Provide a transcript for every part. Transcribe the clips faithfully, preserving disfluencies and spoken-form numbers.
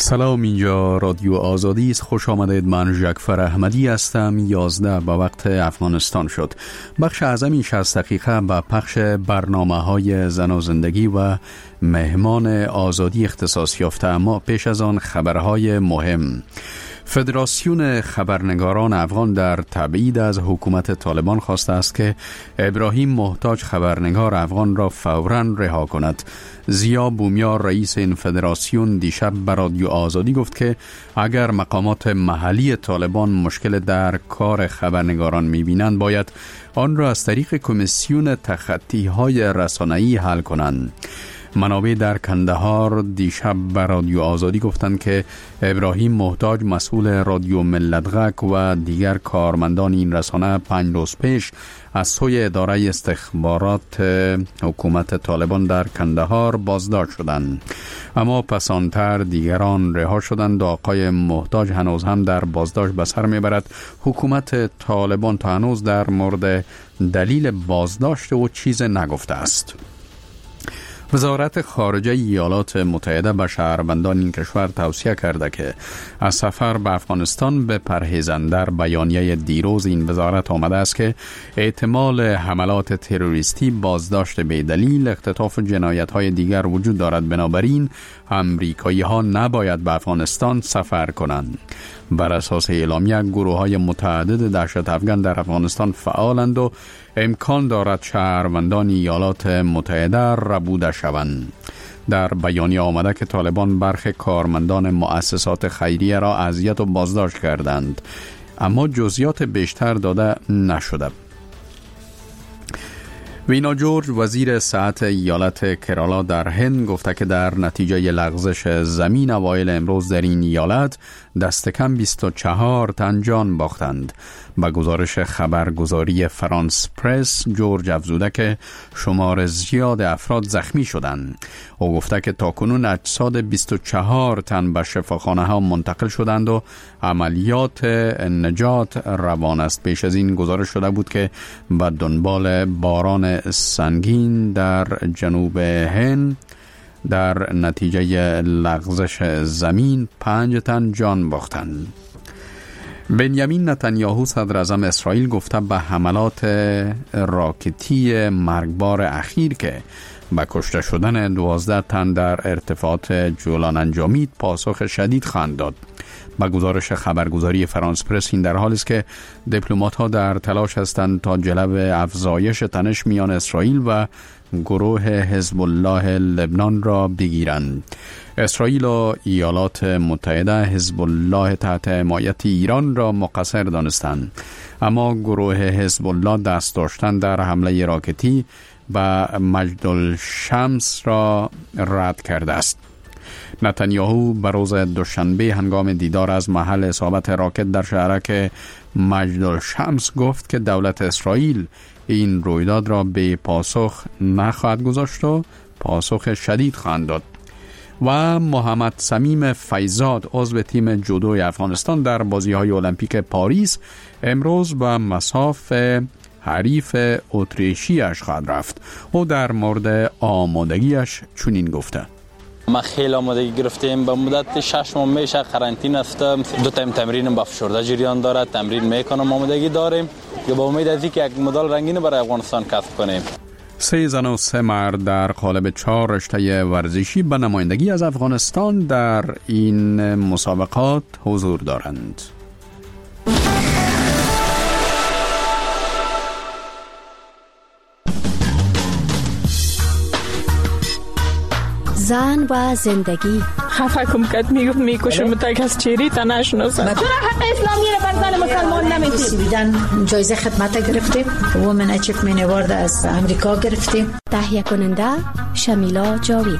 سلام، اینجا رادیو آزادی است. خوش آمدید. من جعفر احمدی هستم. یازده با وقت افغانستان شد. بخش اعظم این شصت دقیقه با پخش برنامه های زن و زندگی و مهمان آزادی اختصاص یافته، اما پیش از آن خبرهای مهم. فدراسیون خبرنگاران افغان در تبعید از حکومت طالبان خواسته است که ابراهیم محتاج خبرنگار افغان را فوراً رها کند. زیا بومیار رئیس این فدراسیون دیشب به رادیو آزادی گفت که اگر مقامات محلی طالبان مشکل در کار خبرنگاران می‌بینند باید آن را از طریق کمیسیون تخطی‌های رسانه‌ای حل کنند. منابع در کندهار دیشب به رادیو آزادی گفتند که ابراهیم محتاج مسئول رادیو ملت‌غک و دیگر کارمندان این رسانه پنج روز پیش از سوی اداره استخبارات حکومت طالبان در کندهار بازداشت شدند، اما پسانتر دیگران رها شدند. آقای محتاج هنوز هم در بازداشت به سر میبرد. حکومت طالبان تا هنوز در مورد دلیل بازداشت او چیز نگفته است. وزارت خارجه ایالات متحده به شهروندان این کشور توصیه کرده که از سفر به افغانستان بپرهیزند. در بیانیه دیروز این وزارت آمده است که احتمال حملات تروریستی، بازداشت بی‌دلیل، اختطاف و جنایت‌های دیگر وجود دارد. بنابراین امریکایی‌ها نباید به افغانستان سفر کنند. بر اساس اعلامیه گروه‌های متعدد دهشت افغان در افغانستان فعالند و امکان دارد شهروندان ایالات متحده ربوده شوند. در بیانیه آمده که طالبان برخی کارمندان مؤسسات خیریه را اذیت و بازداشت کردند، اما جزئیات بیشتر داده نشده. وینا جورج وزیر صحت ایالت کرالا در هند گفته که در نتیجه لغزش زمین اوایل امروز در این ایالت دست کم بیست و چهار تن جان باختند. با گزارش خبرگزاری فرانس پرس، جورج افزوده که شمار زیاد افراد زخمی شدند. او گفته که تاکنون اجساد بیست و چهار تن به شفاخانه ها منتقل شدند و عملیات نجات روان است. پیش از این گزارش شده بود که به دنبال باران سنگین در جنوب هند در نتیجه لغزش زمین پنج تن جان باختند. بنیامین نتانیاهو صدر اعظم اسرائیل گفته به حملات راکتی مرگبار اخیر که به کشته شدن دوازده تن در ارتفاعات جولان انجامید پاسخ شدید خواهند داد. با گزارش خبرگزاری فرانس پرس، این در حالی است که دیپلمات‌ها در تلاش هستند تا جلو افزایش تنش میان اسرائیل و گروه حزب الله لبنان را بگیرند. اسرائیل و ایالات متحده حزب الله تحت حمایت ایران را مقصر دانستند، اما گروه حزب الله دست داشتن در حمله راکتی و مجدالشمس را رد کرده است. نتانیاهو به روز دوشنبه هنگام دیدار از محل اصابت راکت در شهرک مجدالشمس گفت که دولت اسرائیل این رویداد را به پاسخ نخواهد گذاشت و پاسخ شدید خواهد داد. و محمد صمیم فیزاد عضو تیم جودوی افغانستان در بازی‌های المپیک پاریس امروز به مصاف حریف اتریشیش خواهد رفت. او در مورد آمادگیش چنین گفته: ما خیلی آمادگی گرفتیم. به مدت شش ماه میشه قرنطینه هستم. دو تایم تمرینم با فشرده جریان داره، تمرین میکنم، آمادگی داریم که با امید از اینکه یک مدال رنگین برای افغانستان کسب کنیم. سه زن و سه مرد در قالب چهار رشته ورزشی به نمایندگی از افغانستان در این مسابقات حضور دارند. زن و زندگی. خفه کم کت میگفت میکشم تا کس چیری تا نشناسم. چرا حق اسلامی رو بر زن مسلمان نمیدید؟ بیدن جایزه خدمت گرفتیم، وومن اچیومنت اوارد از امریکا گرفتیم. تهیه کننده شمیلا جاوید.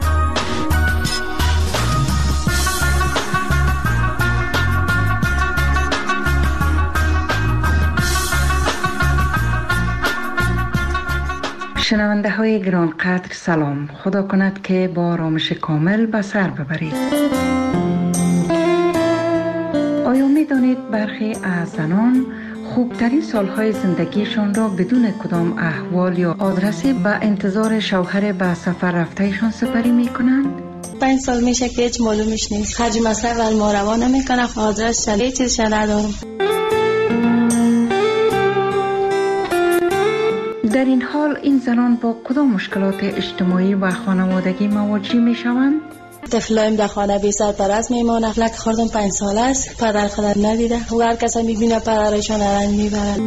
شنونده های گران قدر سلام. خدا کند که با آرامش کامل به سر ببرید. آیا می دانید برخی از زنان خوبترین سالهای زندگیشان را بدون کدام احوال یا آدرسی به انتظار شوهر به سفر رفتهشان سپری می کنند؟ پنج سال میشه که هیچ معلومش نیست. خرج مصرف از ما روا نمیکنه، آدرس شده چیزش ندارم. در این حال این زنان با کدام مشکلات اجتماعی و خانوادگی مواجه می شوند؟ طفلایم در خانه بی سرپرست میمانه. لک خوردم پنج سال است، پدر خودم ندیده و هر کس میبینه پدرشان رنج میبرد.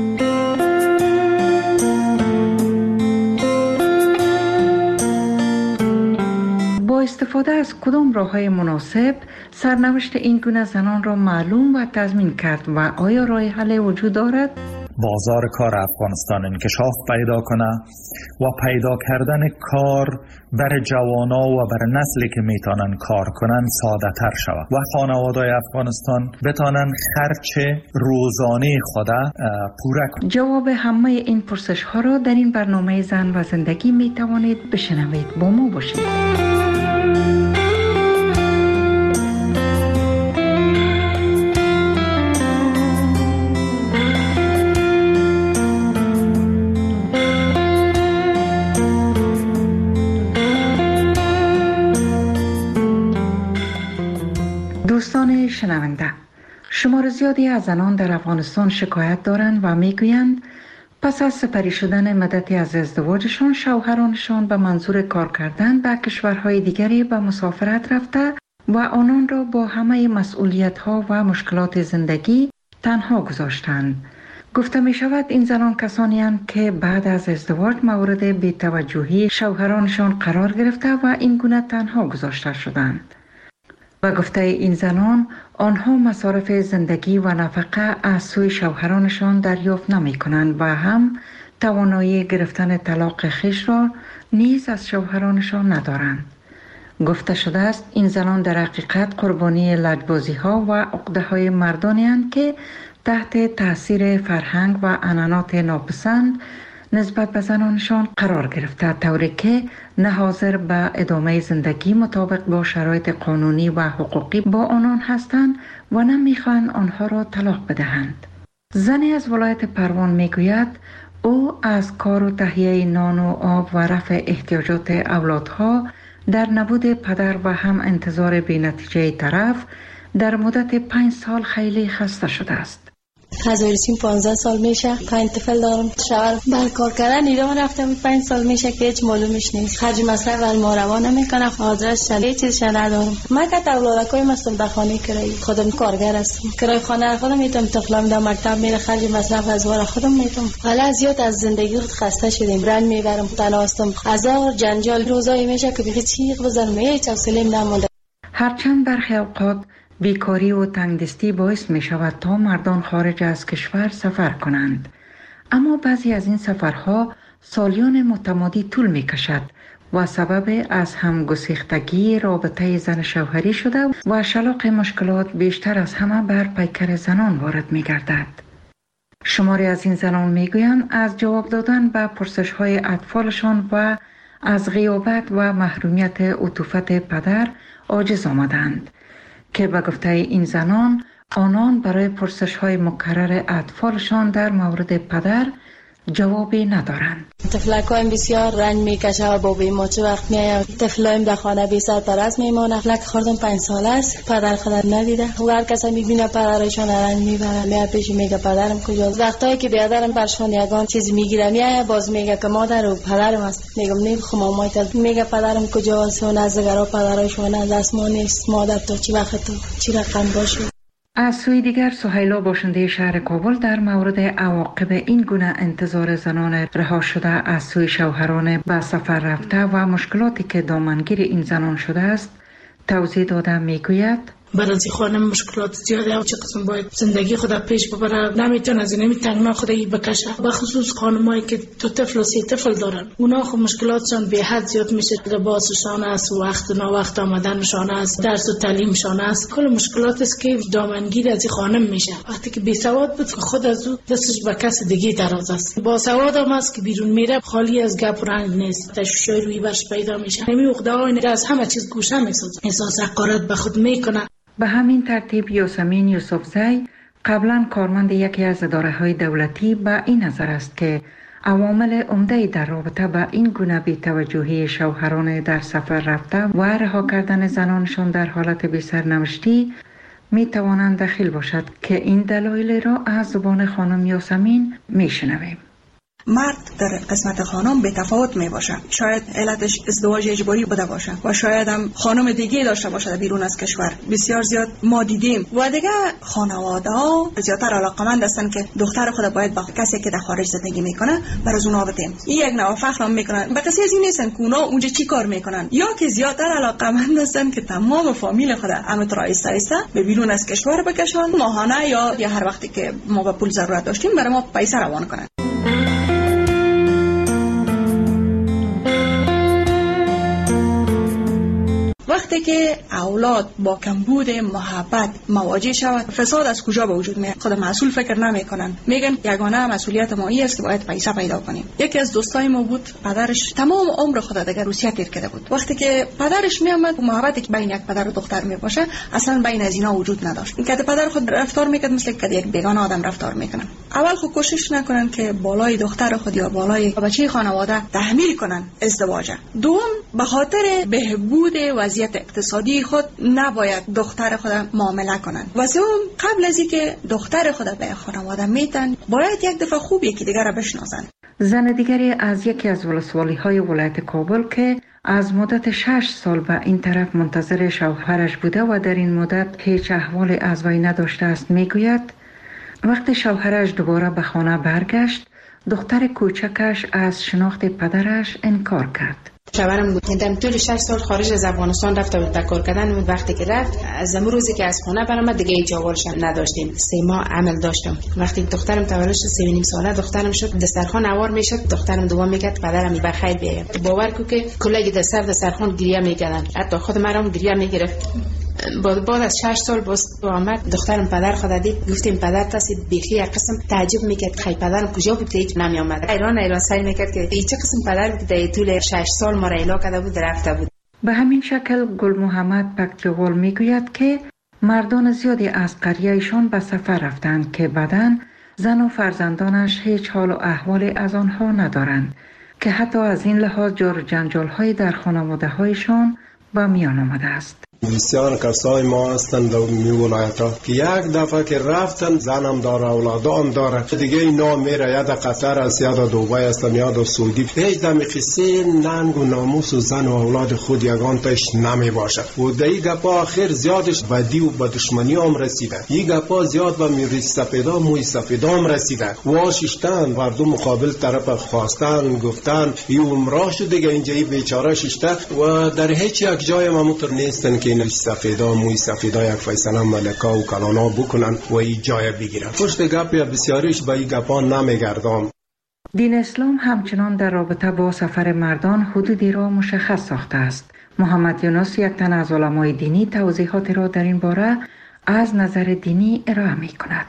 با استفاده از کدام راه‌های مناسب سرنوشت این گونه زنان را معلوم و تضمین کرد و آیا راه حل وجود دارد؟ بازار کار افغانستان انکشاف پیدا کنه و پیدا کردن کار برای جوانا و برای نسلی که میتونن کار کنن ساده تر شود و خانواده‌های افغانستان بتونن خرچ روزانه خود پوره کنند. جواب همه این پرسش ها را در این برنامه زن و زندگی میتوانید بشنوید. با ما باشید. دوستان شنونده، شمار زیادی از زنان در افغانستان شکایت دارند و میگویند پس از سپری شدن مدتی از ازدواجشان شوهرانشان به منظور کار کردن به کشورهای دیگری به مسافرت رفته و آنان را با همه مسئولیت‌ها و مشکلات زندگی تنها گذاشتند. گفته می شود این زنان کسانی هستند که بعد از ازدواج مورد بی‌توجهی شوهرانشان قرار گرفته و این گونه تنها گذاشته شدند. و گفته این زنان آنها مصارف زندگی و نفقه از سوی شوهرانشان دریافت نمی کنند و هم توانایی گرفتن طلاق خویش را نیز از شوهرانشان ندارند. گفته شده است این زنان در حقیقت قربانی لجبازی ها و عقده های مردانی هستند که تحت تاثیر فرهنگ و عنعنات ناپسند نسبت به زنانشان قرار گرفته، طوری که نه حاضر به ادامه زندگی مطابق با شرایط قانونی و حقوقی با آنان هستند و نه میخواهند آنها را طلاق بدهند. زنی از ولایت پروان میگوید او از کار و تهیه نان و آب و رفع احتیاجات اولادها در نبود پدر و هم انتظار بی‌نتیجه طرف در مدت پنج سال خیلی خسته شده است. از ارسیم پانزده سال میشه، پنج طفل دارم. شوهر بر کار کردن ایران رفتم، پنج سال میشه که هیچ معلومش نیست. خرج مصرف از ما روا نمیکنه، آدرس شده چیزش ندارم. من که اولادکایم هستم در خانه کرایی، خودم کارگر هستم. کرای خانه خودم میتونم، طفلم در مکتب میره، خرج مصرف از وار خودم میتونم. حالا زیاد از زندگی خسته شدیم، رنج میبرم، تنها هستم. هزار جنجال روزایی میشه که بخی چیغ بزنم، هیچ حوصله‌ام نمونده. هرچند برخی اوقات بیکاری و تنگدستی باعث می شود تا مردان خارج از کشور سفر کنند، اما بعضی از این سفرها سالیان متمادی طول می کشد و سبب از هم گسیختگی رابطه زن شوهری شده و شلاق مشکلات بیشتر از همه بر پیکر زنان وارد می گردد. شماری از این زنان می گویند از جواب دادن به پرسش های اطفالشان و از غیابت و محرومیت عطوفت پدر عاجز آمدند که به گفته این زنان آنان برای پرسش های مکرر اطفالشان در مورد پدر جوابی ندارند. طفلکایم بسیار رنج میکشه و بابی ما چه وقت میاید. طفلایم در خانه بی سرپرست میمانه. لک خوردم پنج سال است، پدر خودم ندیده و هر کس میبینه پدرشان رنج میبره. میاد پیش میگه پدرم کجاست. وقتایی که بیادرم برشان یگان چیز میگیره میاد باز میگه که مادر و پدرم است. میگم نیم خمام مایت میگه پدرم کجاست و نزدگرا پدرشون از اسمان نیست. مادر تو چی وقت تو چی رقم باشه. از سوی دیگر سهیلا باشنده شهر کابل در مورد عواقب این گونه انتظار زنان رها شده از سوی شوهران به سفر رفته و مشکلاتی که دامنگیر این زنان شده است توضیح داده میگوید برای خانم مشکلات زیاده و چه قسم باید زندگی خود پیش ببره، نمیتونه از این تنگنا خودی بکشه. به خصوص خانمایی که دو طفل و سه طفل دارن اونا خب مشکلاتشان به حد زیاد میشه. لباسشان است، وقت و وقت آمدنشان است، درس و تعلیمشان است، کل مشکلات است که دامنگیر از خانم میشه. وقتی که بی سواد بود خود از او دستش به کس دیگه دراز است. با سواد هم است که بیرون میره خالی از گپ و رنگ نیست، تشویش روی برش پیدا میشه. همین عقده‌ها از همه چیز گوشه میسازه، احساس حقارت به خود میکنه. به همین ترتیب یاسمین یوسفزی قبلا کارمند یکی از اداره‌های دولتی به این نظر است که عوامل عمده در رابطه با این گونه بی‌توجهی شوهران در سفر رفته و رها کردن زنانشان در حالت بی‌سرنوشتی می توانند دخیل باشد که این دلایل را از زبان خانم یاسمین می شنویم. مرد در قسمت خانم به تفاوت می باشه. شاید علتش ازدواج اجباری بوده باشه و شاید هم خانم دیگه داشته باشه بیرون از کشور. بسیار زیاد ما دیدیم و دیگه خانواده ها زیادتر علاقمند هستن که دختر خود باید با کسی که در خارج زندگی میکنه بر از اونها بدیم. این یک نوع فخر هم میکنن. به کسی از این نیستن که اونا اونجا چی کار میکنن، یا که زیادتر علاقمند هستن که تمام فامیل خود همت را ایسته ایسته به بیرون از کشور بکشن، ماهانه یا یا هر وقتی که ما به پول ضرورت داشتیم برای ما پیسه روان کنن. وقتی که اولاد با کمبود محبت مواجه شود، فساد از کجا به وجود میاد؟ خود مسئول فکر نمیکنن، میگن یگانه مسئولیت ما این است که باید پیسه پیدا کنیم. یکی از دوستای ما بود، پدرش تمام عمر خود دیگه روسیه تیر کرده بود. وقتی که پدرش میامد، محبتی که بین یک پدر و دختر میباشه اصلا بین از اینا وجود نداشت. این که پدر خود رفتار میکرد مثل که یک بیگانه آدم رفتار میکنن. اول خود کوشش نکنن که بالای دختر خود یا بالای بچه خانواده تحمیل کنن ازدواج. دوم، به خاطر بهبود وضعیت اقتصادی خود نباید دختر خود معامله کنن. و سوم، قبل از اینکه دختر خود به خانواده میتن باید یک دفعه خوب یکی دیگر را بشناسن. زن دیگری از یکی از ولسوالی های ولایت کابل که از مدت شش سال به این طرف منتظر شوهرش بوده و در این مدت هیچ احوال از وی نداشته است میگوید وقتی شوهرش دوباره به خانه برگشت، دختر کوچکش از شناخت پدرش انکار کرد. شوهرم بود که طول شش سال خارج از افغانستان رفته بود به کار کردن. بود وقتی که رفت، از اون روزی که از خونه برآمد دیگه هیچ احوالش نداشتیم. سه ماه عمل داشتم. وقتی دخترم تولد شد، سه و نیم ساله دخترم شد، دسترخوان اوار میشد، دخترم دعا میکرد پدرم بخیر بیاید. باور کو که کلاگی در سر دسترخوان گریه میکردن، حتی خود مرام گریه میگرفت. بعد از شش سال باز آمد، دخترم پدر خود دید، گفتیم پدر تاسی بیخی یک قسم تعجب میکرد خی پدرم کجا بود که هیچ نمی آمد. ایران ایران سعی میکرد که چه قسم پدر بود در طول شش سال ما را ایلا کرده بود رفته بود. به همین شکل گل محمد پکتیوال میگوید که مردان زیادی از قریهشان به سفر رفتند که بعداً زن و فرزندانش هیچ حال و احوالی از آنها ندارند که حتی از این لحاظ جار و جنجال‌های در خانواده‌هایشان با میان آمده است. بسیار کسای ما هستند در می ولایت ها که یک دفعه که رفتن زنم داره اولادام داره دیگه اینا میره یا در قطر است یا در دوبای است یا در سعودی، هیچ دمی قصه ننگ و ناموس و زن و اولاد خود یگان تاش نمی باشه و در این گپا آخر زیادش بدی و به دشمنی هم رسیده. این گپا زیاد به میری سفیدا موی سفیدا هم رسیده. واششتن مردم مقابل طرف خواستن گفتن این عمره شد دیگه اینجا این بیچاره ششته و در هیچ یک جای ما مطر نیستن که این سفیدا موی سفیدا یک فیصله ملکا و کلانا بکنن و این جای بگیرن. پشت گپ یا بسیاریش به این گپا نمیگردم. دین اسلام همچنان در رابطه با سفر مردان حدودی را مشخص ساخته است. محمد یونس یک تن از علمای دینی توضیحات را در این باره از نظر دینی ارائه می کند.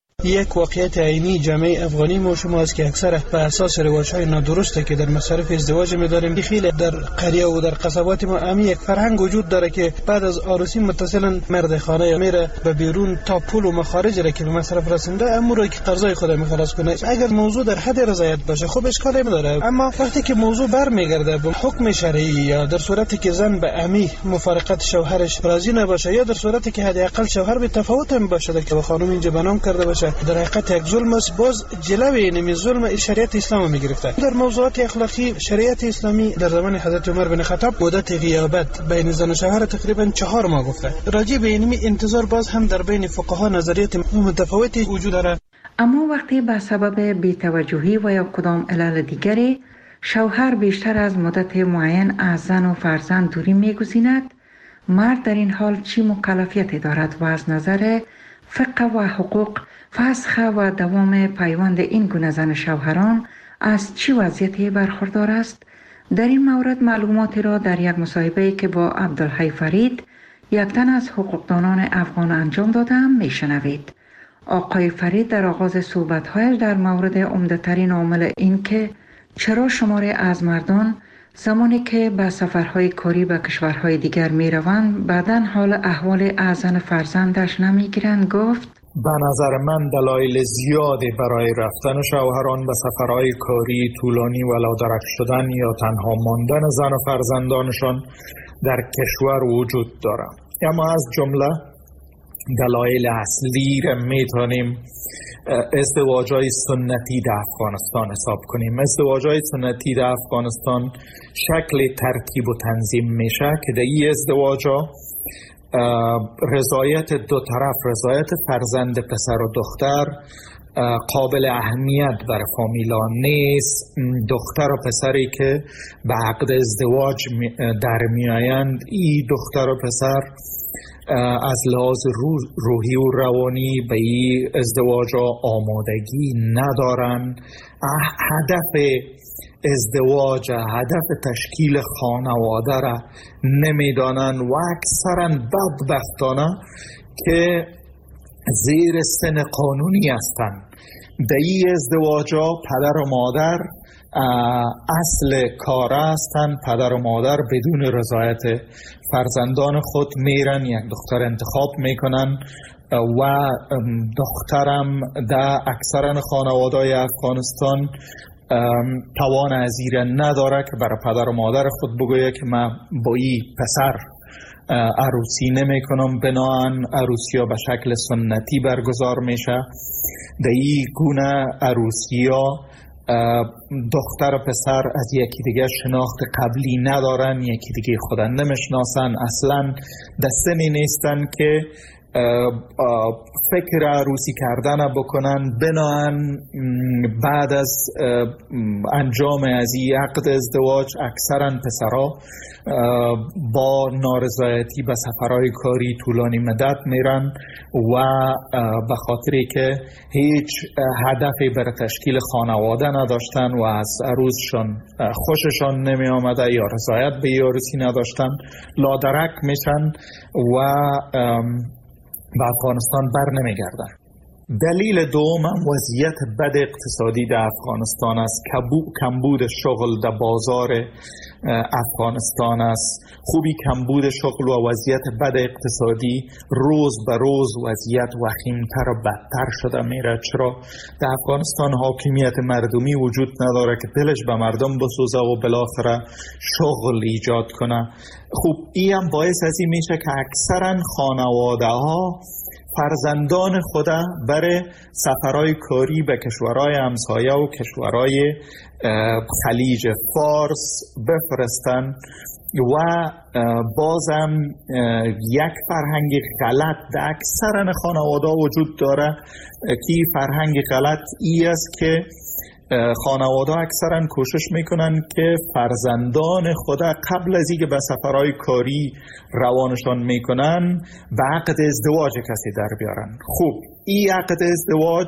یک واقعیت عینی جامعه افغانی ما شما است که اکثر بر اساس روایت‌های نادرسته که در مصارف ازدواج می‌داریم، خیلی در قریه و در قصبات ما امی یک فرهنگ وجود داره که بعد از عروسی متصلا مرد خانه میره به بیرون تا پول و مخارج را که به مصرف رسونده امور رو که قرضای خود می‌خلاص کنه. اگر موضوع در حد رضایت باشه خب اشکالی نداره، اما وقتی که موضوع برمیگرده به حکم شرعی یا در صورتی که زن به امی مفارقت شوهرش راضی نباشه یا در صورتی که حداقل شوهر به تفاوت هم باشه که به خانم اینجا بنام کرده باشه، در حقیقت یک ظلم است. باز جلوه این ظلم شریعت اسلام میگرفته. در موضوعات اخلاقی شریعت اسلامی در زمان حضرت عمر بن خطاب مدت غیابت بین زن و شوهر تقریبا چهار ماه گفته. راجع به این انتظار باز هم در بین فقها نظریات متفاوتی وجود داره. اما وقتی به سبب بی‌توجهی و یا کدام علل دیگری شوهر بیشتر از مدت معین از زن و فرزند دوری میگزیند، مرد در این حال چی مکلفیتی دارد و از نظر فقه و حقوق فسخ و دوام پیوند این گونه زن شوهران از چی وضعیتی برخوردار است؟ در این مورد معلوماتی را در یک مصاحبه‌ای که با عبدالحی فرید یک تن از حقوقدانان افغان انجام دادم میشنوید. آقای فرید در آغاز صحبت‌هایش در مورد عمده‌ترین عامل این که چرا شماری از مردان زمانی که به سفرهای کاری به کشورهای دیگر می روند بعداً حال احوال از زن فرزندش نمی گیرند گفت به نظر من دلایل زیادی برای رفتن شوهران به سفرهای کاری طولانی و لادرک شدن یا تنها ماندن زن و فرزندانشان در کشور وجود دارد. اما از جمله دلایل اصلی را میتونیم ازدواجهای سنتی در افغانستان حساب کنیم. ازدواجهای سنتی در افغانستان شکل ترتیب و تنظیم میشه که در این ازدواجها رضایت دو طرف، رضایت فرزند پسر و دختر قابل اهمیت برای فامیلا نیست. دختر و پسری که به عقد ازدواج در میآیند، این دختر و پسر از لحاظ روحی و روانی به این ازدواج آمادگی ندارن. هدف ازدواج، هدف تشکیل خانواده را نمیدانن و اکثرا بدبختانه که زیر سن قانونی هستند. در این ازدواج پدر و مادر اصل کار هستند. پدر و مادر بدون رضایت فرزندان خود میرن یک دختر انتخاب میکنن و دخترم در اکثر خانواده‌های افغانستان توان از این نداره که برای پدر و مادر خود بگوید که من با این پسر عروسی نمی کنم. بناهن عروسی ها به شکل سنتی برگزار میشه. در این گونه عروسی ها دختر و پسر از یکی دیگه شناخت قبلی ندارن، یکی دیگه خودن نمیشناسن، اصلا در سنی نیستن که فکر عروسی کردن بکنن. بناهن بعد از انجام از این عقد ازدواج اکثرا پسرها با نارضایتی به سفرهای کاری طولانی مدت میرن و به خاطری که هیچ هدفی برای تشکیل خانواده نداشتن و از عروسشان خوششان نمی آمده یا رضایت به عروسی نداشتن، لادرک میشن و به افغانستان بر نمیگردن. دلیل دوم هم وضعیت بد اقتصادی در افغانستان است. کمبود شغل در بازار افغانستان است. خوبی کمبود شغل و وضعیت بد اقتصادی روز به روز وضعیت وخیمتر و بدتر شده میره. چرا؟ در افغانستان حاکمیت مردمی وجود نداره که دلش به مردم بسوزه و بالاخره شغل ایجاد کنه. خوب این هم باعث از این میشه که اکثرا خانواده ها فرزندان خدا برای سفرهای کاری به کشورهای همسایه و کشورهای خلیج فارس بفرستن و بازم یک فرهنگ غلط در اکثر خانواده وجود داره که فرهنگ غلط ای است که خانواده اکثرا کوشش میکنن که فرزندان خود قبل از اینکه به سفرهای کاری روانشان میکنن به عقد ازدواج کسی در بیارن. خوب این عقد ازدواج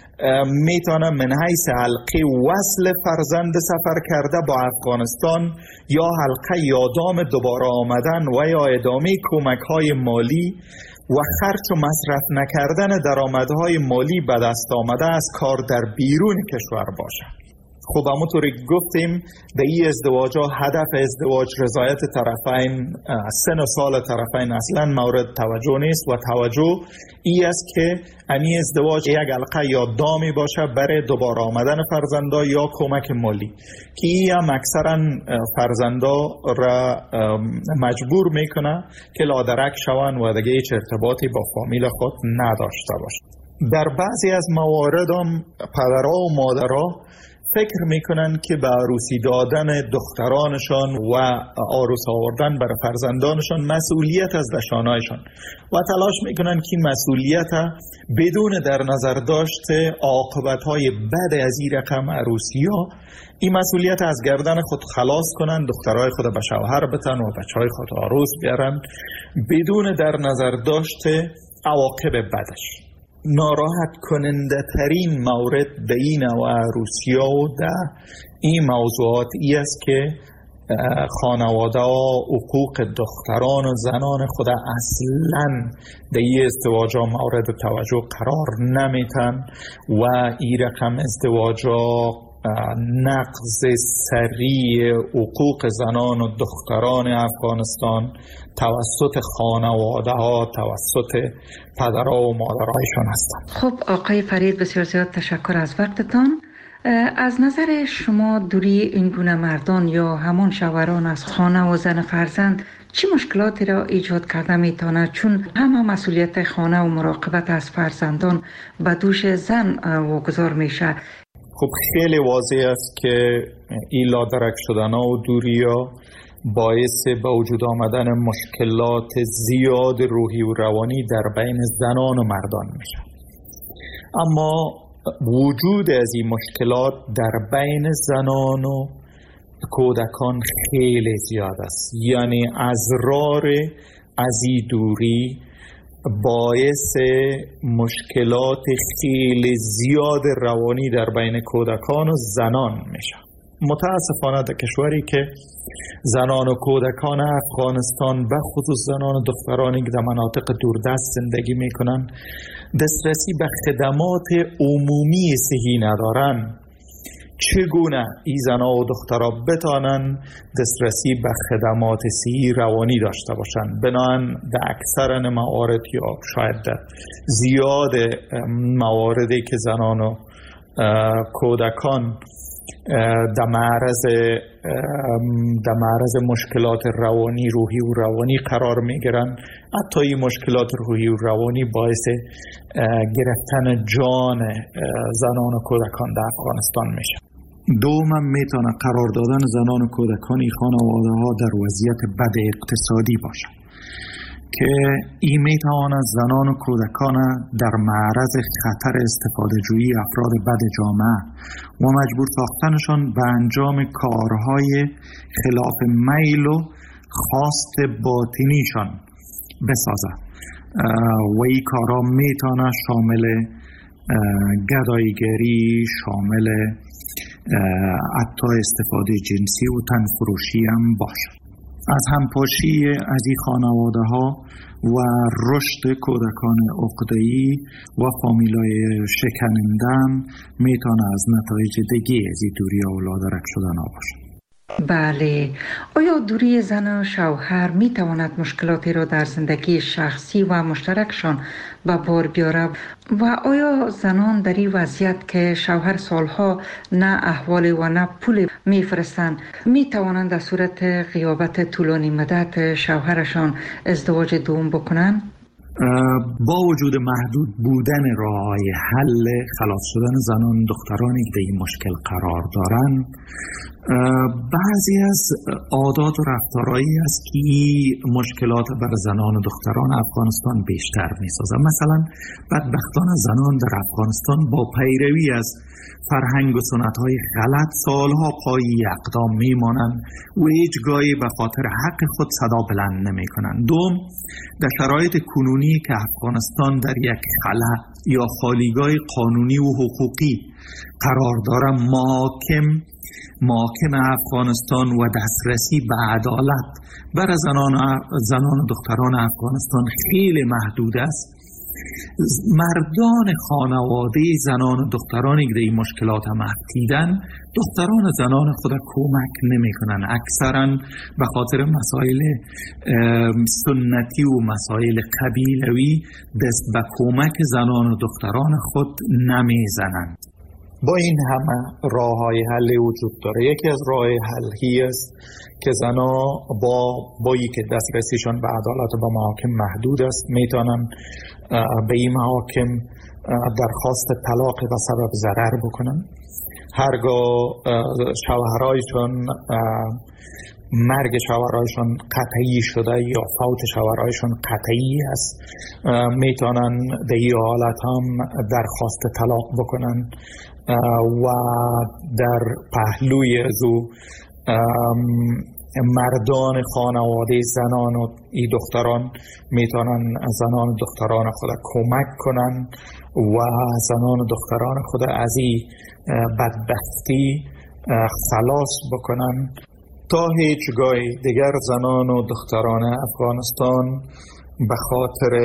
میتونه من حیث حلقه وصل فرزند سفر کرده با افغانستان یا حلقه یادام دوباره آمدن و یا ادامه کمک های مالی و خرچ و مصرف نکردن درآمدهای مالی به دست آمده از کار در بیرون کشور باشه. خب همونطوری گفتیم به این ازدواج ها هدف ازدواج رضایت طرفین، سن و سال طرفین اصلا مورد توجه نیست و توجه ای است که امی ازدواج یک حلقه یا دامی باشه برای دوباره آمدن فرزندا یا کمک مالی که ای هم اکثرا فرزندا را مجبور میکنه که لادرک شوند و دیگه هیچ ارتباطی با فامیل خود نداشته باشه. در بعضی از موارد هم پدرها و مادرها فکر میکنن که به عروسی دادن دخترانشان و عروس آوردن برای فرزندانشان مسئولیت از دشانایشان و تلاش میکنن که مسئولیت بدون در نظر داشته عاقبتهای بد از این رقم عروسی ها این مسئولیت از گردن خود خلاص کنن، دخترای خود به شوهر بتن و بچهای خود عروس بیارن بدون در نظر داشته عواقب بدش. ناراحت کننده ترین مورد به این نوع عروسی ها و در این موضوعات ای است که خانواده ها حقوق دختران و زنان خود اصلا در این ازدواج ها مورد توجه قرار نمیتن و این رقم ازدواج ها نقض سریع حقوق زنان و دختران افغانستان توسط خانواده ها، توسط پدرها و مادرهایشان هستند. خب آقای فرید، بسیار زیاد تشکر از وقتتان. از نظر شما دوری این گونه مردان یا همون شوهران از خانه و زن فرزند چه مشکلاتی را ایجاد کرده میتواند؟ چون همه مسئولیت خانه و مراقبت از فرزندان به دوش زن واگذار میشه. خب خیلی واضح است که این لادرک شدن و دوری ها باعث به وجود آمدن مشکلات زیاد روحی و روانی در بین زنان و مردان میشه. اما وجود از این مشکلات در بین زنان و کودکان خیلی زیاد است. یعنی ازرار از این دوری باعث مشکلات خیلی زیاد روانی در بین کودکان و زنان میشه. متاسفانه در کشوری که زنان و کودکان افغانستان و خصوص زنان و دخترانی که در مناطق دوردست زندگی میکنن دسترسی به خدمات عمومی صحی ندارن، چگونه این زنان و دخترها بتانن دسترسی به خدمات صحی روانی داشته باشند؟ بنابراین در اکثر موارد یا شاید در زیاد مواردی که زنان و کودکان در معرض در معرض مشکلات روانی روحی و روانی قرار میگیرن، حتی این مشکلات روحی و روانی باعث گرفتن جان زنان و کودکان در افغانستان میشه. دوما میتونه قرار دادن زنان و کودکان این خانواده ها در وضعیت بد اقتصادی باشه که این میتواند زنان و کودکان در معرض خطر استفاده جویی افراد بد جامعه و مجبور ساختنشان به انجام کارهای خلاف میل و خواست باطنیشان بسازه و این کارها میتونه شامل گداییگری، شامل حتی استفاده جنسی و تنفروشی هم باشه. از همپاشی از این خانواده ها و رشد کودکان عقده‌ای و فامیلای شکننده میتونه از نتایج دیگه از این دوری و لادرک شدن ها باشه. بله، آیا دوری زن و شوهر می تواند مشکلاتی را در زندگی شخصی و مشترکشان به بار بیاره و آیا زنان در این وضعیت که شوهر سالها نه احوال و نه پول میفرستند می توانند در صورت غیابت طولانی مدت شوهرشان ازدواج دوم بکنند؟ با وجود محدود بودن راه‌های حل خلاص شدن زنان و دخترانی که به این مشکل قرار دارند، بعضی از عادات و رفتارهایی است که مشکلات بر زنان و دختران افغانستان بیشتر می‌سازد. مثلا بدبختانه زنان در افغانستان با پیروی از فرهنگ و سنت‌های غلط سالها پای اقدام میمانند و هیچ گاهی به خاطر حق خود صدا بلند نمی‌کنند. دوم، در شرایط کنونی که افغانستان در یک خلا یا خالیگاه قانونی و حقوقی قرار دارد، محاکم محاکم افغانستان و دسترسی به عدالت برای زنان زنان و دختران افغانستان خیلی محدود است. مردان خانواده زنان و دخترانی که این مشکلات هم افتیدن، دختران و زنان خود کمک نمی کنن. اکثرا به خاطر مسائل سنتی و مسائل قبیلوی دست به کمک زنان و دختران خود نمی زنند. با این همه راه های حل وجود داره. یکی از راه حلی است که زنا با بایی که دسترسیشان به عدالت و به محاکم محدود است میتونن به این محاکم درخواست طلاق به سبب ضرر بکنن. هرگاه شوهرایشان مرگ شوهرایشان قطعی شده یا فوت شوهرایشان قطعی است، میتونن در این حالت هم درخواست طلاق بکنن و در پهلوی از او مردان خانواده زنان و ای دختران میتونن زنان و دختران خود کمک کنن و زنان و دختران خود از این بدبختی خلاص بکنن تا هیچ گاهی دیگر زنان و دختران افغانستان به خاطر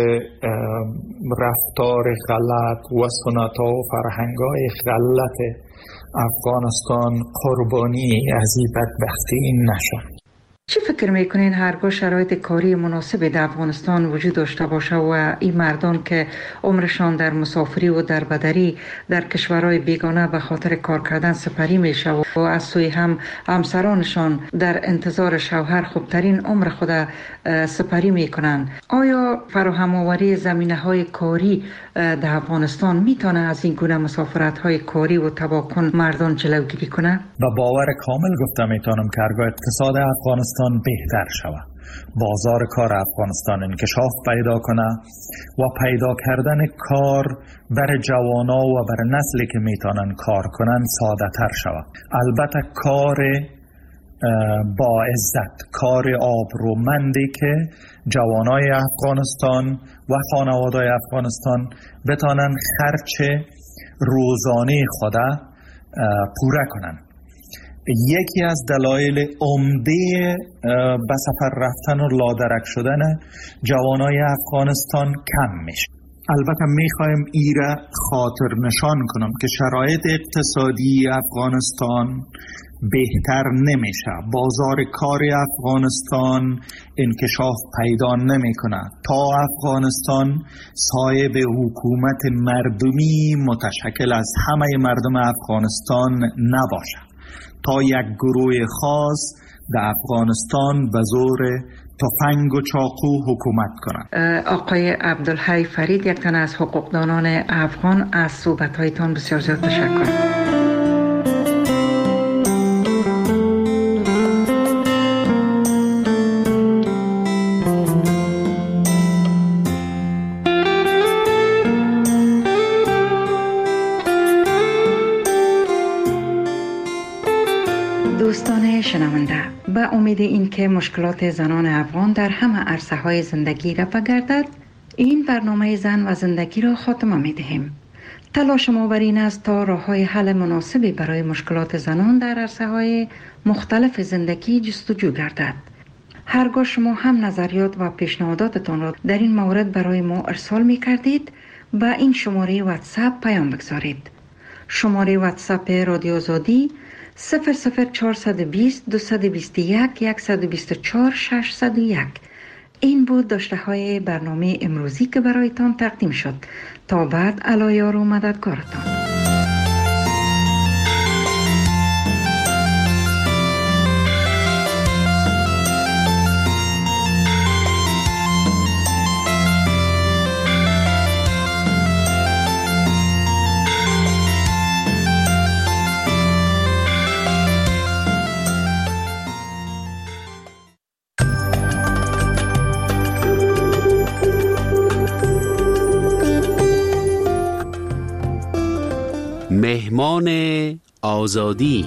رفتار غلط و سنت‌ها و فرهنگ‌های غلط افغانستان قربانی از این بدبختی نشد. چی فکر میکنین هرگاه شرایط کاری مناسب در افغانستان وجود داشته باشه و این مردان که عمرشان در مسافری و در بدری در کشورهای بیگانه به خاطر کار کردن سپری میشه و از سوی هم همسرانشان در انتظار شوهر خوبترین عمر خود سپری میکنن، آیا فراهم آوری زمینه های کاری در افغانستان میتونه از این گونه مسافرت های کاری و تباکن مردان جلوگیری کنه؟ با باور کامل گفته میتونم که هرگاه اقتصاد افغانستان بهتر شود، بازار کار افغانستان انکشاف پیدا کنه و پیدا کردن کار برای جوانا و برای نسلی که میتونن کار کنن ساده تر شود. البته کار با عزت، کار آبرومندی که جوانای افغانستان و خانواده‌های افغانستان بتانن خرچ روزانه خود پوره کنن. یکی از دلایل عمده به سفر رفتن و لادرک شدن جوانای افغانستان کم میشه. البته میخوایم ایره خاطر نشان کنم که شرایط اقتصادی افغانستان بهتر نمیشه. بازار کار افغانستان انکشاف پیدا نمیکنه تا افغانستان صاحب حکومت مردمی متشکل از همه مردم افغانستان نباشه، تا یک گروه خاص در افغانستان به زور تفنگ و چاقو حکومت کنند. آقای عبدالحی فرید، یک تن از حقوقدانان افغان، از صحبت‌هایتان بسیار زیاد تشکر. دوستان شنونده، به امید این که مشکلات زنان افغان در همه عرصه های زندگی رفع گردد، این برنامه زن و زندگی را خاتمه می دهیم. تلاش ما بر این است تا راه های حل مناسبی برای مشکلات زنان در عرصه های مختلف زندگی جستجو گردد. هرگاه شما هم نظریات و پیشنهاداتتان را در این مورد برای ما ارسال می کردید، به این شماره واتساپ پیام بگذارید. شماره واتساپ رادیو آزادی صفر صفر چهارصد و بیست دویست و بیست و یک صد و بیست و چهار ششصد و یک. این بود داشته های برنامه امروزی که برایتان تقدیم شد. تا بعد، علایار و مددگارتان. مهمان آزادی.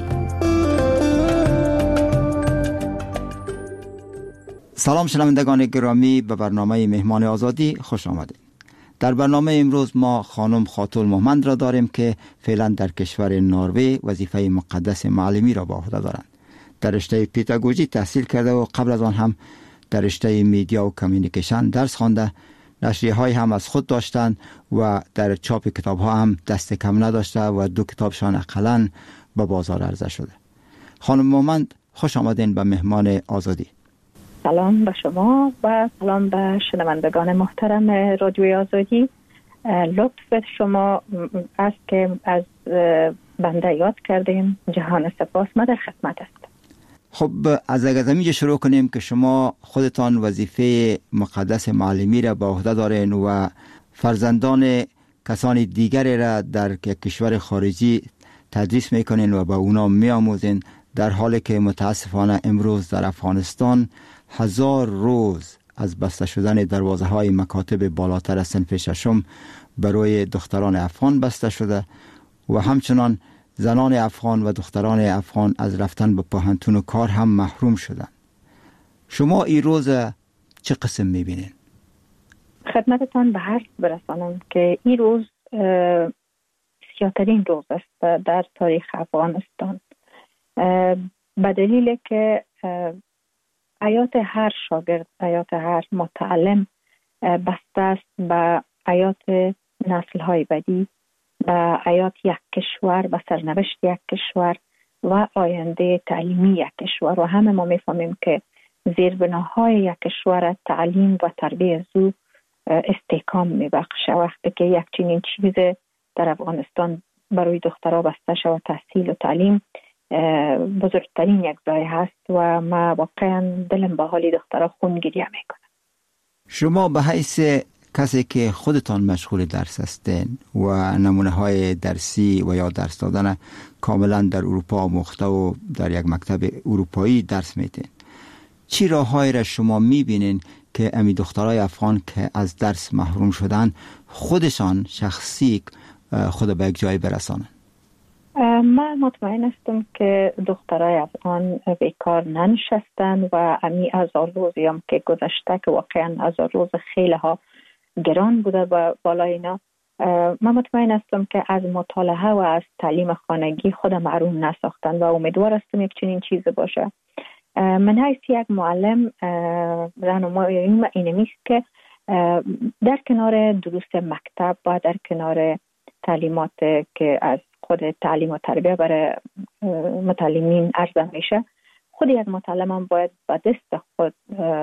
سلام شنوندگان گرامی، به برنامه مهمان آزادی خوش آمدید. در برنامه امروز ما خانم خاتون محمد را داریم که فعلا در کشور نروژ وظیفه مقدس معلمی را به عهده دارند. در رشته پداگوژی تحصیل کرده و قبل از آن هم در رشته میدیا و کمیونیکیشن درس خوانده. نشریه های هم از خود داشتند و در چاپ کتاب ها هم دست کم نداشته و دو کتابشان اقلاً به بازار عرضه شده. خانم مومند، خوش آمدین به مهمان آزادی. سلام به شما و سلام به شنوندگان محترم رادیوی آزادی. لطف شما است که از بنده یاد کردیم. جهان سپاس. ما در خدمت است. خب از اگه شروع کنیم که شما خودتان وظیفه مقدس معلمی را به عهده دارین و فرزندان کسان دیگری را در کشور خارجی تدریس میکنین و به اونا میآموزین، در حالی که متاسفانه امروز در افغانستان هزار روز از بسته شدن دروازه های مکاتب بالاتر از صنف ششم برای دختران افغان بسته شده و همچنان زنان افغان و دختران افغان از رفتن به پوهنتون و کار هم محروم شدن. شما این روز چه قسم میبینین؟ خدمتتان به هر برسانم که این روز سیاه‌ترین روز است در تاریخ افغانستان، به دلیل که حیات هر شاگرد، حیات هر متعلم بسته است به حیات نسل های بعدی، به حیات یک کشور، به سرنوشت یک کشور و آینده تعلیمی یک کشور. و همه ما میفهمیم که زیربناهای یک کشور تعلیم و تربیت زو استحکام میبخشه. وقتی که یک چنین چیز در افغانستان برای دخترها بسته شود، تحصیل و تعلیم بزرگترین یک ضایعه هست و ما واقعا دلم به حال دخترها خون گریه میکنه. شما به حیث کسی که خودتان مشغول درس هستین و نمونه های درسی و یا درس دادن کاملا در اروپا آموخته و در یک مکتب اروپایی درس میتین، چی راههایی را شما میبینین که امی دخترای افغان که از درس محروم شدن خودشان شخصی خود به یک جای برسانن؟ من مطمئن هستم که دخترای افغان بیکار ننشستن و امی هزار روزی هم که گذشته که واقعا هزار روز خیلی ها گران بوده و بالای اینا، من مطمئن هستم که از مطالعه و از تعلیم خانگی خود محروم نساختن و امیدوار هستم یک چنین چیز باشه. من حیث یک معلم راهنمایم اینمی است که در کنار دروس مکتب و در کنار تعلیمات که از خود تعلیم و تربیت برای متعلمین عرضه میشه، خود یک معلم هم باید با دست خود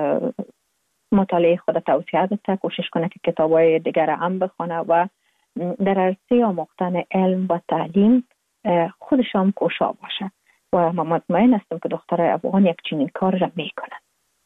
مطالعه خود توسعه بده، کوشش کنه که کتابای دیگر هم بخونه و در عرصه آموختن علم و تعلیم خودش هم کوشا باشه و من مطمئن هستم که دخترای افغان یک چنین کار را میکنن.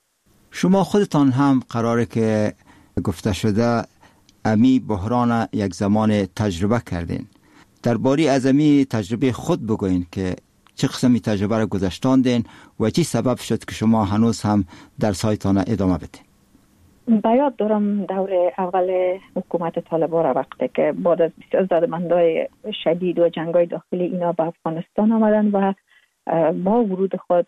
شما خودتان هم قراره که گفته شده امی بحران یک زمان تجربه کردین. درباره از امی تجربه خود بگوین که چه قسمی تجربه را گذشتاندین و چی سبب شد که شما هنوز هم درسایتان ادامه بدین؟ بیاد دارم دور اول حکومت طالبان را وقتی که بعد از بسیار زدمندهای شدید و جنگای داخلی اینا به افغانستان آمدن و با ورود خود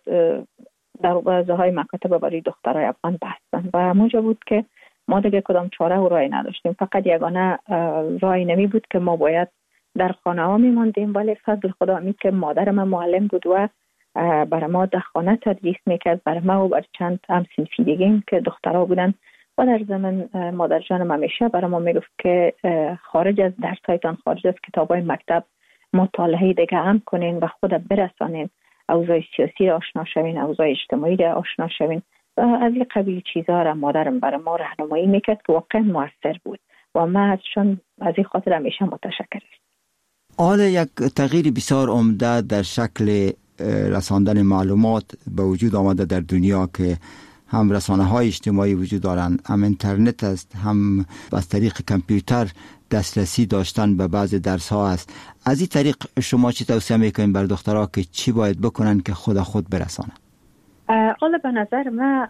دروازه های مکاتب برای دخترای افغان بستن و همونجا بود که ما دیگه کدام چاره و راهی نداشتیم. فقط یگانه راهی نمی بود که ما باید در خانه ها می ماندیم، ولی فضل خدا می که مادر من معلم بود و برای ما در خانه تدریس میکرد، برای ما و بر چند هم صنفی دیگه که دخترها بودن و در زمان مادر جانم همیشه برای ما میگفت که خارج از درسایتان، خارج از کتابای مکتب مطالعه دیگه هم کنین و خود برسانین، اوضاع سیاسی آشنا شوین، اوضاع اجتماعی را آشنا شوین و از این قبیل چیزها را مادرم برای ما راهنمایی میکرد که واقعا موثر بود و ما ازشون از این خاطر همیشه متشکرم. حال یک تغییر بسیار عمده در شکل رساندن معلومات به وجود آمده در دنیا که هم رسانه های اجتماعی وجود دارند، هم اینترنت است، هم از طریق کامپیوتر دسترسی داشتن به بعض درس ها است. از این طریق شما چی توصیه میکنین بر دخترها که چی باید بکنن که خود خود برسانن؟ حالا به نظر من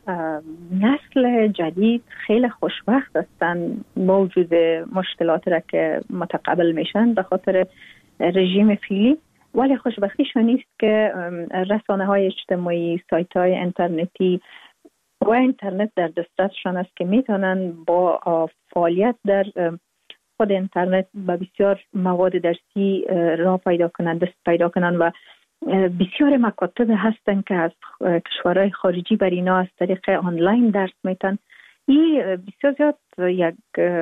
نسل جدید خیلی خوشبخت هستن با وجود مشکلات را که متقبل میشن به خاطر رژیم فعلی، ولی خوشبختیشون نیست که رسانه های اجتماعی، سایت های اینترنتی و اینترنت در دسترسشان است که میتونن با فعالیت در خود اینترنت به بسیار مواد درسی راه پیدا کنند، دست پیدا کنند و بسیار مکاتب هستن که از کشورهای خارجی بر اینا از طریق آنلاین درس میتن. این بسیار زیاد یک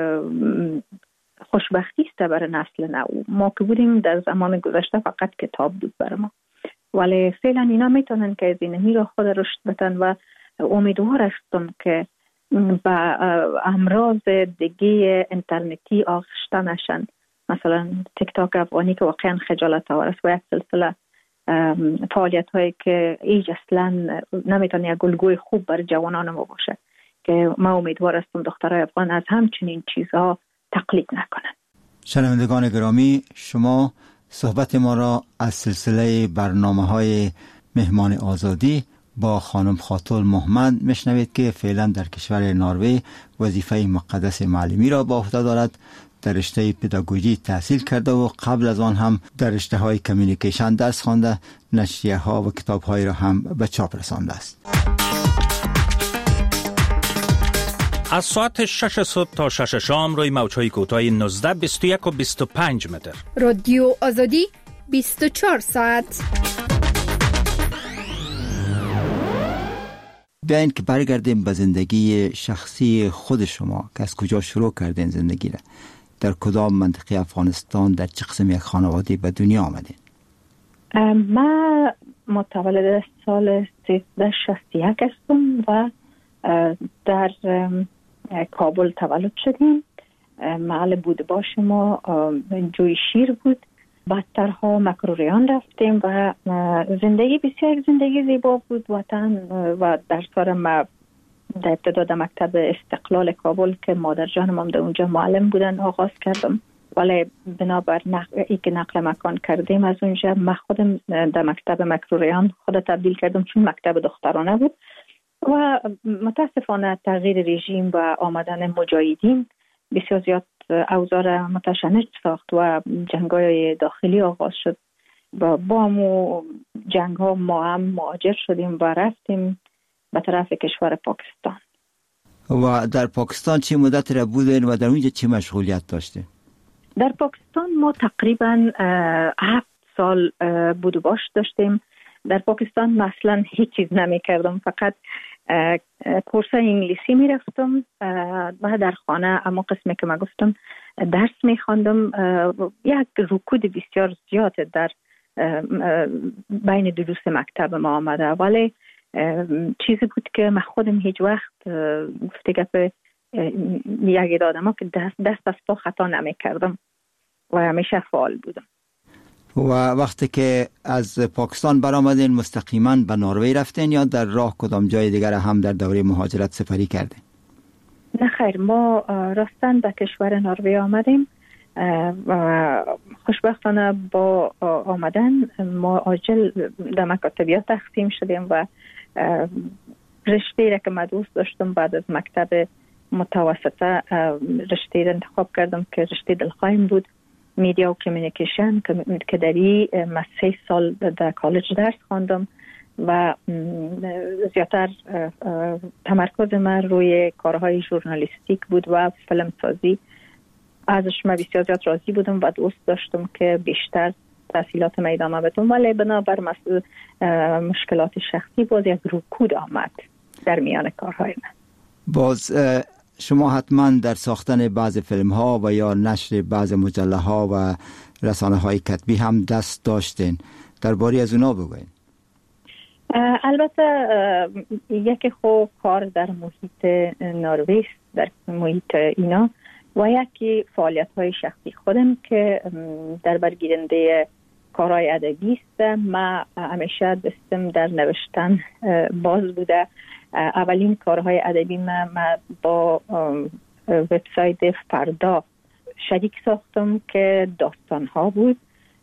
خوشبختی است برای نسل نو. ما که بودیم در زمان گذشته فقط کتاب بود برای ما، ولی فعلا اینا میتونن که از اینمی را خود رشد بتن و امیدوار هستم که با امراض دیگه اینترنتی آغشته نشن، مثلا تیک تاک افغانی که واقعا خجالت آور است و یک سلسله فعالیت هایی که ایج اصلا نمیتونه یک گلگوی خوب بر جوانان ما باشه که ما امیدوار هستم دخترای افغان از همچنین چیزها تقلید نکنن. شنوندگان گرامی، شما صحبت ما را از سلسله برنامه های مهمان آزادی با خانم خاتون محمد میشنوید که فعلا در کشور نروژ وظیفه مقدس معلمی را به عهده دارد. در رشته پداگوژی تحصیل کرده و قبل از آن هم در رشته های کمیونیکیشن درس خوانده، نشریه ها و کتاب های را هم به چاپ رسانده است. از ساعت شش صبح تا شش شام روی موج‌های کوتاه نوزده، بیست و یک و بیست و پنج متر. رادیو آزادی بیست و چهار ساعت. بیاین که برگردیم به زندگی شخصی خود شما که از کجا شروع کردین زندگی را، در کدام منطقه افغانستان، در چه قسم یک خانواده به دنیا آمدین؟ من متولد سال سیزده شصت و یک هستم و در کابل تولد شدیم. محل بود باش ما جوی شیر بود. بعدترها مکروریان رفتیم و زندگی بسیار زندگی زیبا بود. وطن و در سال ما در ابتدا در مکتب استقلال کابل که مادر جانم هم در اونجا معلم بودن آغاز کردم، ولی بنابر نقل ای که نقل مکان کردیم از اونجا من خودم در مکتب مکروریان خود تبدیل کردم چون مکتب دخترانه بود و متاسفانه تغییر رژیم و آمدن مجاهدین بسیار زیاد اوضاع متشنج ساخت و جنگ‌های داخلی آغاز شد و با مو جنگ ها ما هم مهاجر شدیم و رفتیم به طرف کشور پاکستان. و در پاکستان چه مدت را بودین و در اونجا چه مشغولیت داشتین؟ در پاکستان ما تقریبا هفت سال بود و باش داشتیم. در پاکستان مثلا هیچ چیز نمی کردم، فقط کورس انگلیسی می رفتم و در خانه اما قسمی که من گفتم درس می خواندم. یک رکود بسیار زیاد در بین دروس مکتب ما آمده، ولی چیزی بود که من خودم هیچ وقت گفته گفت یک آدم که دست, دست از پا خطا نمی کردم و همیشه فعال بودم. و وقتی که از پاکستان برآمدین مستقیما به نروژ رفتین یا در راه کدام جای دیگر هم در دوره مهاجرت سپری کردین؟ نه خیر، ما راستن به کشور نروژ آمدیم و خوشبختانه با آمدن ما عاجل در مکاتبیات تقسیم شدیم و رشته را که من دوست داشتم بعد از مکتب متوسطه رشته را انتخاب کردم که رشته دلخواهیم بود، میدیا و کمیونیکیشن، که در این من سه سال در کالج درس خواندم و زیادتر تمرکز من روی کارهای ژورنالیستیک بود و فیلم سازی. ازش من بسیار زیاد راضی بودم و دوست داشتم که بیشتر تحصیلات من ادامه بدم، ولی بنابر مسئله مشکلات شخصی باز یک رکود آمد در میان کارهای من. باز شما حتما در ساختن بعض فیلم ها و یا نشر بعض مجله ها و رسانه های کتبی هم دست داشتین، درباره از اونا بگوین. البته یکی خو کار در محیط نروژ، در محیط اینا، و یکی فعالیت های شخصی خودم که در برگیرنده کارهای ادبی است. من همیشه دستم در نوشتن باز بوده. اولین کارهای ادبی من, من با وبسایت فردا شریک ساختم که داستان ها بود.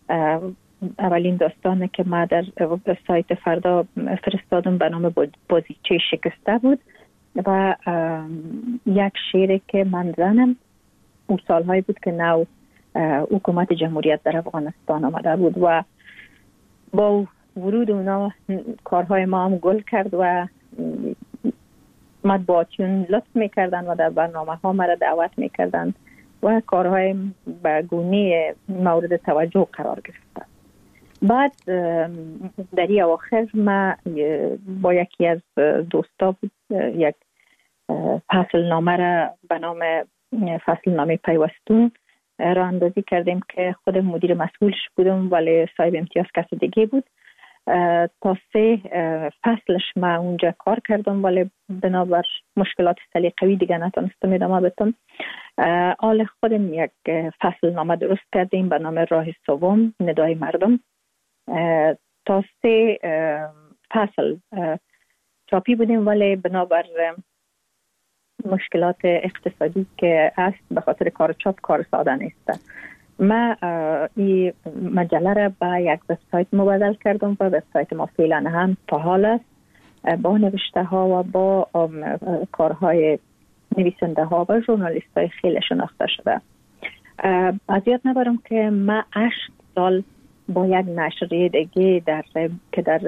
اولین داستانی که من در سایت فردا فرستادم به نام بازیچه شکسته بود و یک شعری که من زنم اون سالهایی بود که نو حکومت جمهوریت در افغانستان آمده بود و با ورود اونا کارهای ما هم گل کرد و مطبوعاتیون لطف میکردن و در برنامه ها مرا دعوت میکردن و کارهای به گونه مورد توجه قرار گرفتن. بعد در این اواخر من با یکی از دوستا بود یک فصل نامه را به نام فصل نامه پیوستون را اندازی کردیم که خود مدیر مسئولش بودم ولی صاحب امتیاز کس دیگه بود. تا سه فصلش من اونجا کار کردم ولی بنابر مشکلات سلیقه‌ای دیگه نتونستم ادامه بدم. حال خودم یک فصل نامه درست کردیم به نام راه سوم ندای مردم. تا سه فصل چاپی بودیم ولی بنابر مشکلات اقتصادی که است به خاطر کار چاپ کار ساده نیست. من این مجله را به یک وبسایت مبادل کردم و وبسایت ما فعلا هم فعال است با نوشته ها و با کارهای نویسنده ها و ژورنالیست های خیلی شناخته شده. از یاد نبرم که من هشت سال با یک نشریه دیگه در که در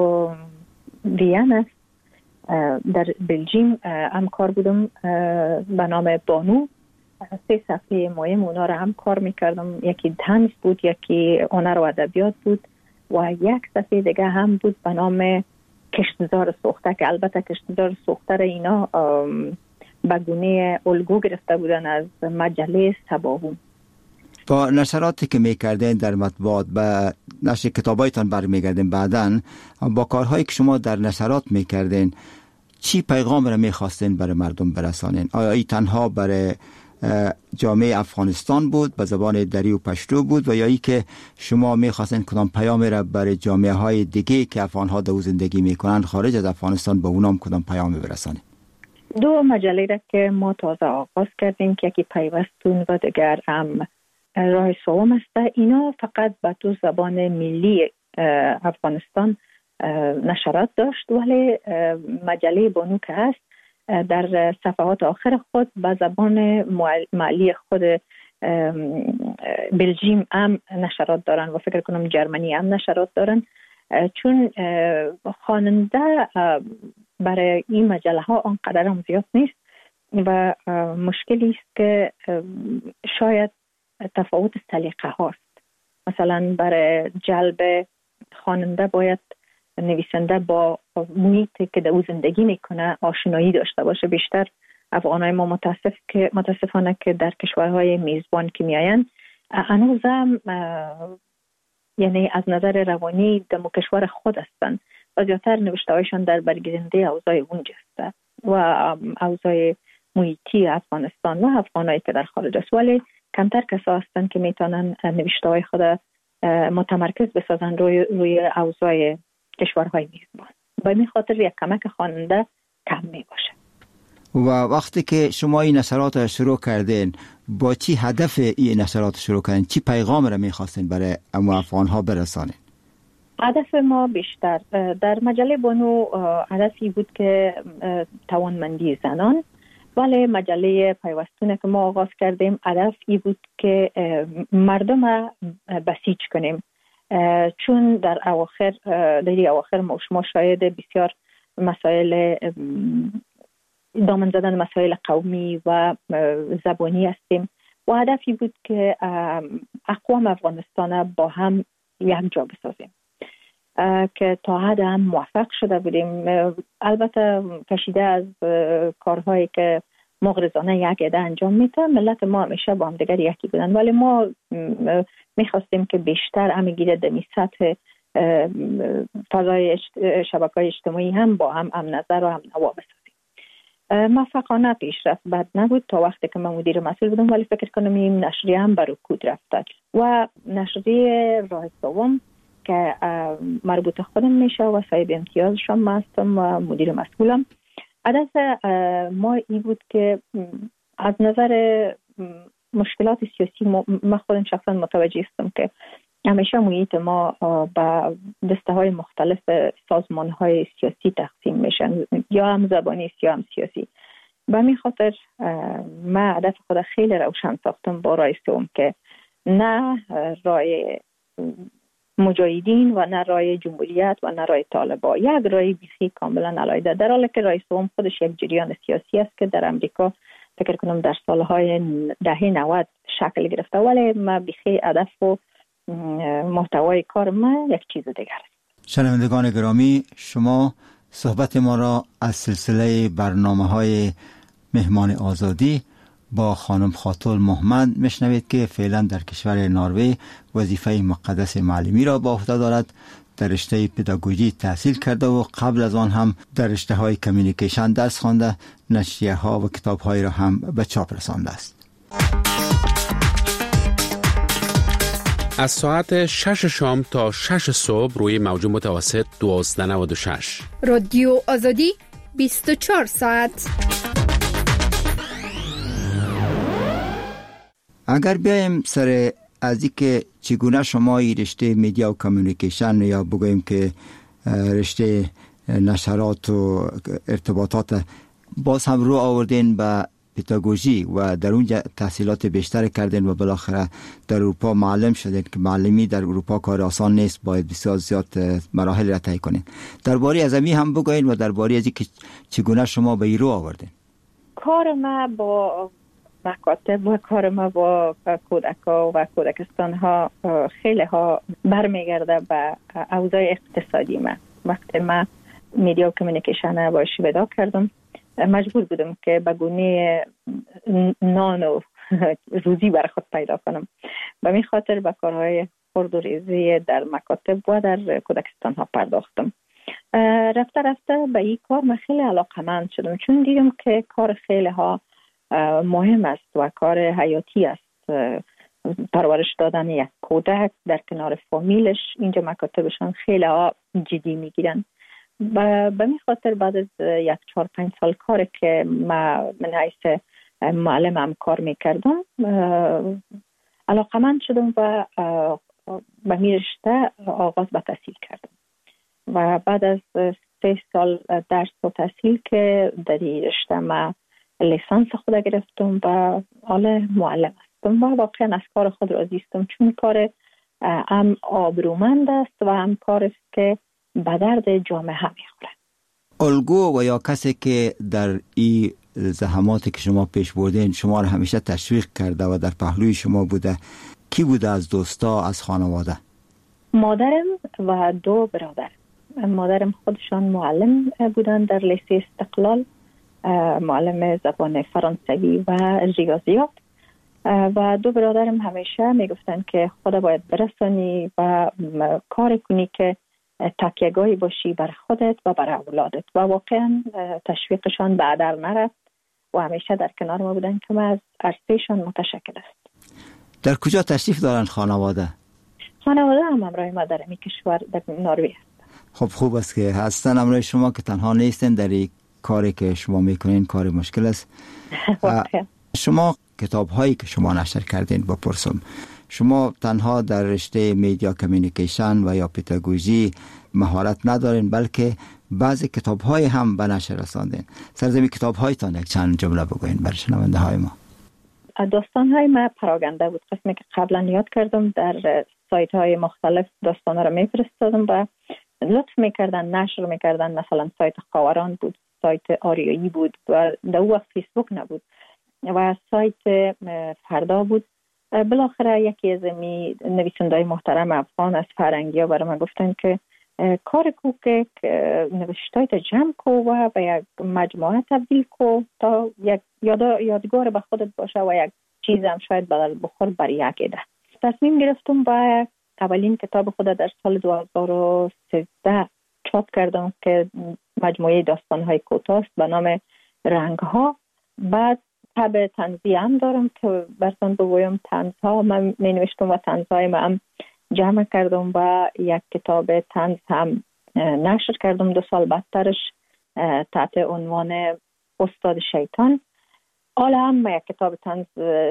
وین است در بلژیم هم کار بودم به نام بانو. سه صفحه مهم اونا رو هم کار میکردم، یکی طنز بود، یکی هنر و ادبیات بود و یک صفحه دیگه هم بود به نام کشتزار سوخته که البته کشتزار سوخته را اینا بگونه الگو گرفته بودن از مجله سباهون. با نشراتی که میکردین در مطبوعات و نشر کتابایتان برمیگردین، بعداً با کارهایی که شما در نشرات میکردین چی پیغام را میخواستین برای مردم برسانین؟ آیا ای تنها برای جامعه افغانستان بود به زبان دری و پشتو بود و یا ای که شما میخواستین کدام پیامی را برای جامعه های دیگه که افغانها در زندگی میکنن خارج از افغانستان به اونام کدام پیامی برسانین؟ دو مجله را که ما تازه آغاز کردیم که یکی پیوستون و دیگر هم راه سوم است. اینا فقط به دو زبان ملی افغانستان نشرات داشت، ولی مجله بانو که هست در صفحات آخر خود به زبان محلی خود بلژیم هم نشرات دارن و فکر کنم جرمنی هم نشرات دارن، چون خواننده برای این مجله ها آنقدر هم زیاد نیست و مشکلی است که شاید تفاوت سلیقه هاست. مثلا برای جلب خواننده باید نویسنده با محیطی که در او زندگی میکنه آشنایی داشته باشه. بیشتر افغانای ما متاسف که متاسفانه که در کشورهای میزبان که میاین هنوزم یعنی از نظر روانی در کشور خود هستن و زیادتر نوشتهایشان در برگیرنده اوضاع اونجا است و اوضاع محیطی افغانستان و افغانایی که در خارج است، ولی کمتر کسا هستن که میتونن نوشتههای خود متمرکز بسازن روی روی اوضاع کشورهای میزبان. به این خاطر یک کمک خواننده کم می باشه. و وقتی که شما این نشرات را شروع کردین با چی هدف این نشرات شروع کردین؟ چی پیغام را میخواستین برای افغانها برسانین؟ هدف ما بیشتر در مجله بانو هدفی بود که توانمندی زنان، ولی مجله پیوستونه که ما آغاز کردیم هدف ای بود که مردم بسیج کنیم، چون در اواخر در اواخر ما شما شاید بسیار مسائل دامن زدن مسائل قومی و زبانی هستیم و هدفی بود که اقوام افغانستان با هم یک جا بسازیم که تا حد هم موفق شده بودیم. البته کشیده از کارهایی که مغرضانه یک عده انجام میده، ملت ما همیشه با هم دیگر یکی بودن، ولی ما میخواستیم که بیشتر همگی در سطح فضای شبکه‌های اجتماعی هم با هم هم نظر و هم نوا بسازیم. موفقانه پیش رفت، بد نبود تا وقتی که من مدیر مسئول بودم، ولی فکر کنم این نشریه هم بر رکود رفت و نشریه راه سوم که مربوط خودم میشه و صاحب امتیازشم هستم و مدیر مسئولم. هدف ما این بود که از نظر مشکلات سیاسی ما خودم شخصا متوجه هستم که همیشه محیط ما با دسته های مختلف سازمان های سیاسی تقسیم میشن، یا هم زبانی یا هم سیاسی. به همین خاطر ما هدف خود خیلی روشن ساختم با راه سوم که نه راه مجاهدین و نه راه جمهوریت و نه راه طالبان، یک راه بیخی کاملا علیحده، در حالی که راه سوم خودش یک جریان سیاسی است که در امریکا فکر کنم در سالهای دهه نود شکل گرفته، ولی ما بیخی هدف و محتوای کار ما یک چیز دیگر است. شنوندگان گرامی، شما صحبت ما را از سلسله برنامه‌های مهمان آزادی با خانم خاتول محمد میشنوید که فعلا در کشور نروژ وظیفه مقدس معلمی را با عهده دارد. در رشته پداگوژی تحصیل کرده و قبل از آن هم در رشته های کمیونیکیشن درس خوانده، نشریه ها و کتاب های را هم به چاپ رسانده است. از ساعت شش شام تا شش صبح روی موج متوسط دوازده نود و شش رادیو آزادی بیست و چهار ساعت. اگر بیایم سر از اینکه چگونه شما این رشته میدیا و کمیونیکیشن یا بگوییم که رشته نشرات و ارتباطات باز هم رو آوردین به پداگوژی و در اونجا تحصیلات بیشتر کردین و بالاخره در اروپا معلم شدین که معلمی در اروپا کار آسان نیست، باید بسیار زیاد مراحل را طی کنین. درباره از این هم بگوین و درباره از اینکه چگونه شما به این رو آوردین. کار ما با مکاتب و کار ما با کودک‌ها و کودکستان‌ها خیلی ها برمیگرده به اوضاع اقتصادی ما. وقتی ما میدیا و کمیونیکیشن باش ودا کردم. مجبور بودم که به گونه نان و روزی بر خود پیدا کنم. به می خاطر به کارهای خرد و ریزی در مکاتب و در کودکستان ها پرداختم. رفته رفته به این کار من خیلی علاقمند شدم، چون دیدم که کار خیلی ها مهم است و کار حیاتی است. پرورش دادن یک کودک در کنار فامیلش، اینجا مکاتبشان خیلی ها جدی میگیرن. به می خاطر بعد از یک چهار پنج سال کار که من من حیث معلم هم کار میکردم علاقمند شدم و به می رشته آغاز به تحصیل کردم و بعد از سه سال درس و تحصیل که در این رشته من لیسانس خود گرفتم و حالا معلم هستم و واقعا از کار خود راضی هستم، چون کار هم آبرومند است و هم کار است که به درد جامعه هم میخوره. الگو و یا کسی که در این زحماتی که شما پیش بردین شما را همیشه تشویق کرده و در پهلوی شما بوده، کی بوده از دوستا، از خانواده؟ مادرم و دو برادر. مادرم خودشان معلم بودن در لیسه استقلال، معلم زبان فرانسوی و ریاضیات، و دو برادرم همیشه میگفتن که خدا باید برسانی و کار کنی که تکیه‌گاهی باشی بر خودت و بر اولادت، و واقعا تشویقشان به هدر نرفت و همیشه در کنار ما بودن که ما از عرصهشان متشکر است. در کجا تشریف دارن خانواده؟ خانواده هم همراه ما در این کشور در نروژ هستن. خب خوب است که هستن همراه شما، که تنها نیستن در این کاری که شما میکنین. کار مشکل است. شما کتاب هایی که شما نشر کردین بپرسم، شما تنها در رشته میدیا کمیونیکیشن و یا پداگوژی مهارت ندارین، بلکه بعضی کتاب های هم به نشر رساندین. سرزمین کتاب هایتان یک چند جمله بگوین برای شنونده های ما. داستان های ما پراگنده بود، قسمی که قبلا یاد کردم در سایت های مختلف داستان ها رو میفرستادم و لطف میکردن نشر میکردن. مثلا سایت خاوران بود، سایت آریایی بود و در اون وقت فیسبوک نبود و سایت فردا بود. بالاخره یکی از می نویسنده‌های محترم افغان از فرنگی ها برای من گفتن که کار کو که نوشتای تا جمع کو و به یک مجموعه تبدیل کو تا یک یاد یادگار به خودت باشه و یک چیز هم شاید بدل بخور برای یک ایده. تصمیم گرفتم با اولین کتاب خود در سال دو هزار و سیزده چاپ کردم که مجموعه داستان‌های کوتاه است به نام رنگ‌ها. بعد تب طنزی هم دارم که براتون بگویم طنزها من می نوشتم و طنزهای من هم جمع کردم و یک کتاب طنز هم نشر کردم دو سال بعدترش تحت عنوان استاد شیطان. حالا هم یک کتاب طنز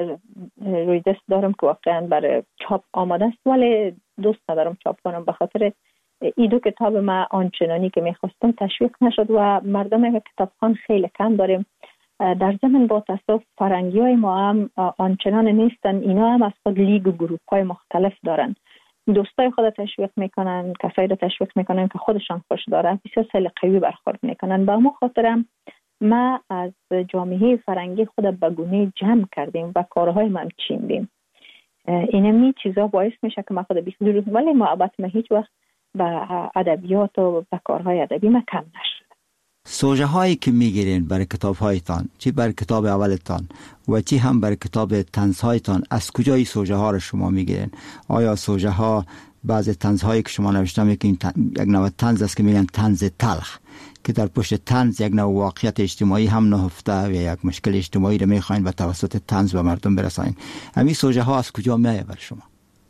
روی دست دارم که واقعا برای چاپ آماده است، ولی دوست ندارم چاپ کنم به خاطر این دو کتاب من آنچنانی که میخواستم تشویق نشد و مردم کتابخوان خیلی کم داریم. در ضمن با تاسف فرنگی های ما هم آنچنان نیستن، اینا هم از خود لیگ و گروپ های مختلف دارن. دوستای خود تشویق میکنن، کسایی رو تشویق میکنن که خودشان خوش داره، بسیار خیلی قوی برخورد میکنن. با ما خاطرم ما از جامعه فرنگی خود به گونه جمع کردیم و کارهای ما چیندیم. اینمی چیزا باعث میشه که ما خود بیخودی، ولی محبت ما هیچ وقت به ادبیات و به کارهای ادبی ما کم نشد. سوژه هایی که میگیرین برای کتاب هایتان، چی برای کتاب اولتان و چی هم برای کتاب طنز هایتان، از کجای سوژه ها رو شما میگیرین؟ آیا سوژه ها بعضی طنز هایی که شما نوشته میگین یک نوع طنز است که میگن طنز تلخ، که در پشت طنز یک نوع واقعیت اجتماعی هم نهفته و یک مشکل اجتماعی رو میخواین و توسط طنز به مردم برسانین. همین سوژه ها از کجا میاد برای شما؟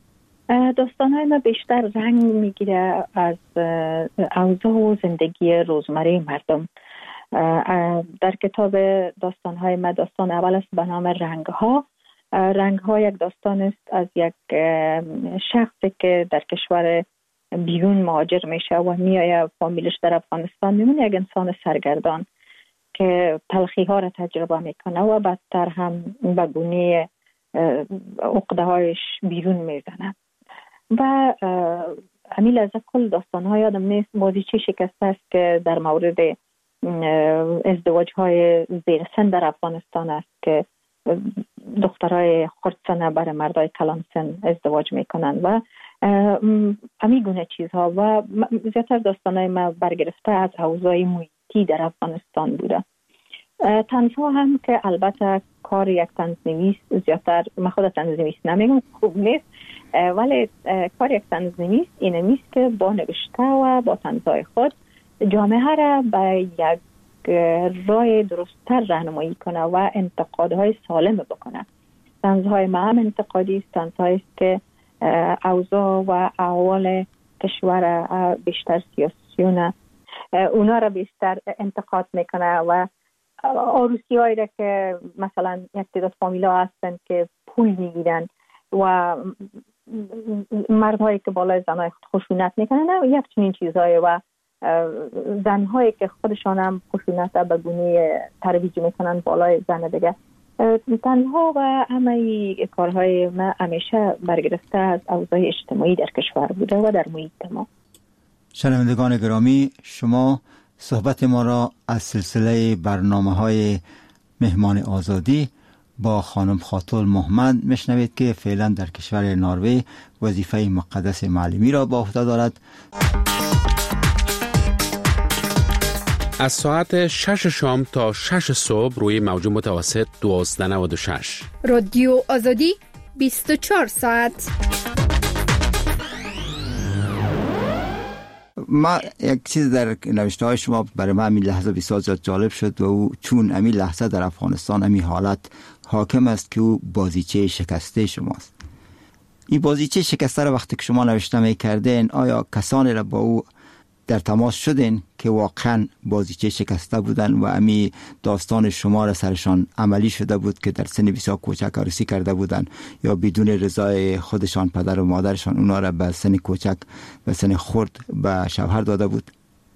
داستان های ما بیشتر رنگ میگیره از اوضاع و زندگی روزمره مردم. در کتاب داستان های ما داستان اول است به نام رنگ ها. رنگ ها یک داستان است از یک شخصی که در کشور بیرون مهاجر میشه و میایه فامیلش در افغانستان میمونه، یک انسان سرگردان که تلخی ها را تجربه میکنه و بدتر هم به گونه عقده هایش بیرون میزنه و امیل از کل داستان های آدم نیست. بازیچه شکسته است که در مورد ازدواج های زیر سن در افغانستان است که دخترای خردسنه برای مردای کلان سن ازدواج میکنن و امی گونه چیزها و زیادتر داستانای ما برگرفته از اوضاع محیطی در افغانستان بوده. طنزها هم که البته کار یک طنزنویس زیادتر، من خود طنزنویس نمیگم خوب نیست، ولی کار یک طنزنویس اینه نیست که با نوشته و با طنزهای خود جامعه را به یک راه درست‌تر راهنمایی کنه و انتقادهای سالم بکنه. طنزهای ما هم انتقادی است، طنزهایی است که اوضاع و احوال کشور بیشتر سیاسیونه اونا را بیشتر انتقاد میکنه و عروسی هایی را که مثلا یک تعداد فامیلا هستن که پول میگیرن و مردهایی که بالای زنهای خود خشونت میکنن یک چنین چیزهایی و زنهایی که خودشان هم خشونت به گونه ترویج میکنن بالای زن دیگه. تنها و همه کارهای ما همیشه برگرفته از اوضاع اجتماعی در کشور بوده و در محیط ما. شنوندگان گرامی، شما صحبت ما را از سلسله برنامه‌های مهمان آزادی با خانم خاتون محمد میشنوید که فعلا در کشور نروژ وظیفه مقدس معلمی را با عهده دارد. از ساعت شش شام تا شش صبح روی موج متوسط دوازده نود و شش. رادیو آزادی بیست و چهار ساعت. ما یک چیز در نوشته های شما برای من همین لحظه بسیار زیاد جالب شد و او چون همین لحظه در افغانستان همین حالت حاکم است که او بازیچه شکسته شماست. این بازیچه شکسته را وقتی که شما نوشته می کردین، آیا کسانی را با او در تماس شدین که واقعا بازیچه شکسته بودن و امی داستان شما را سرشان عملی شده بود که در سن بسیار کوچک عروسی کرده بودن یا بدون رضای خودشان پدر و مادرشان اونا را به سن کوچک به سن خرد به شوهر داده بود؟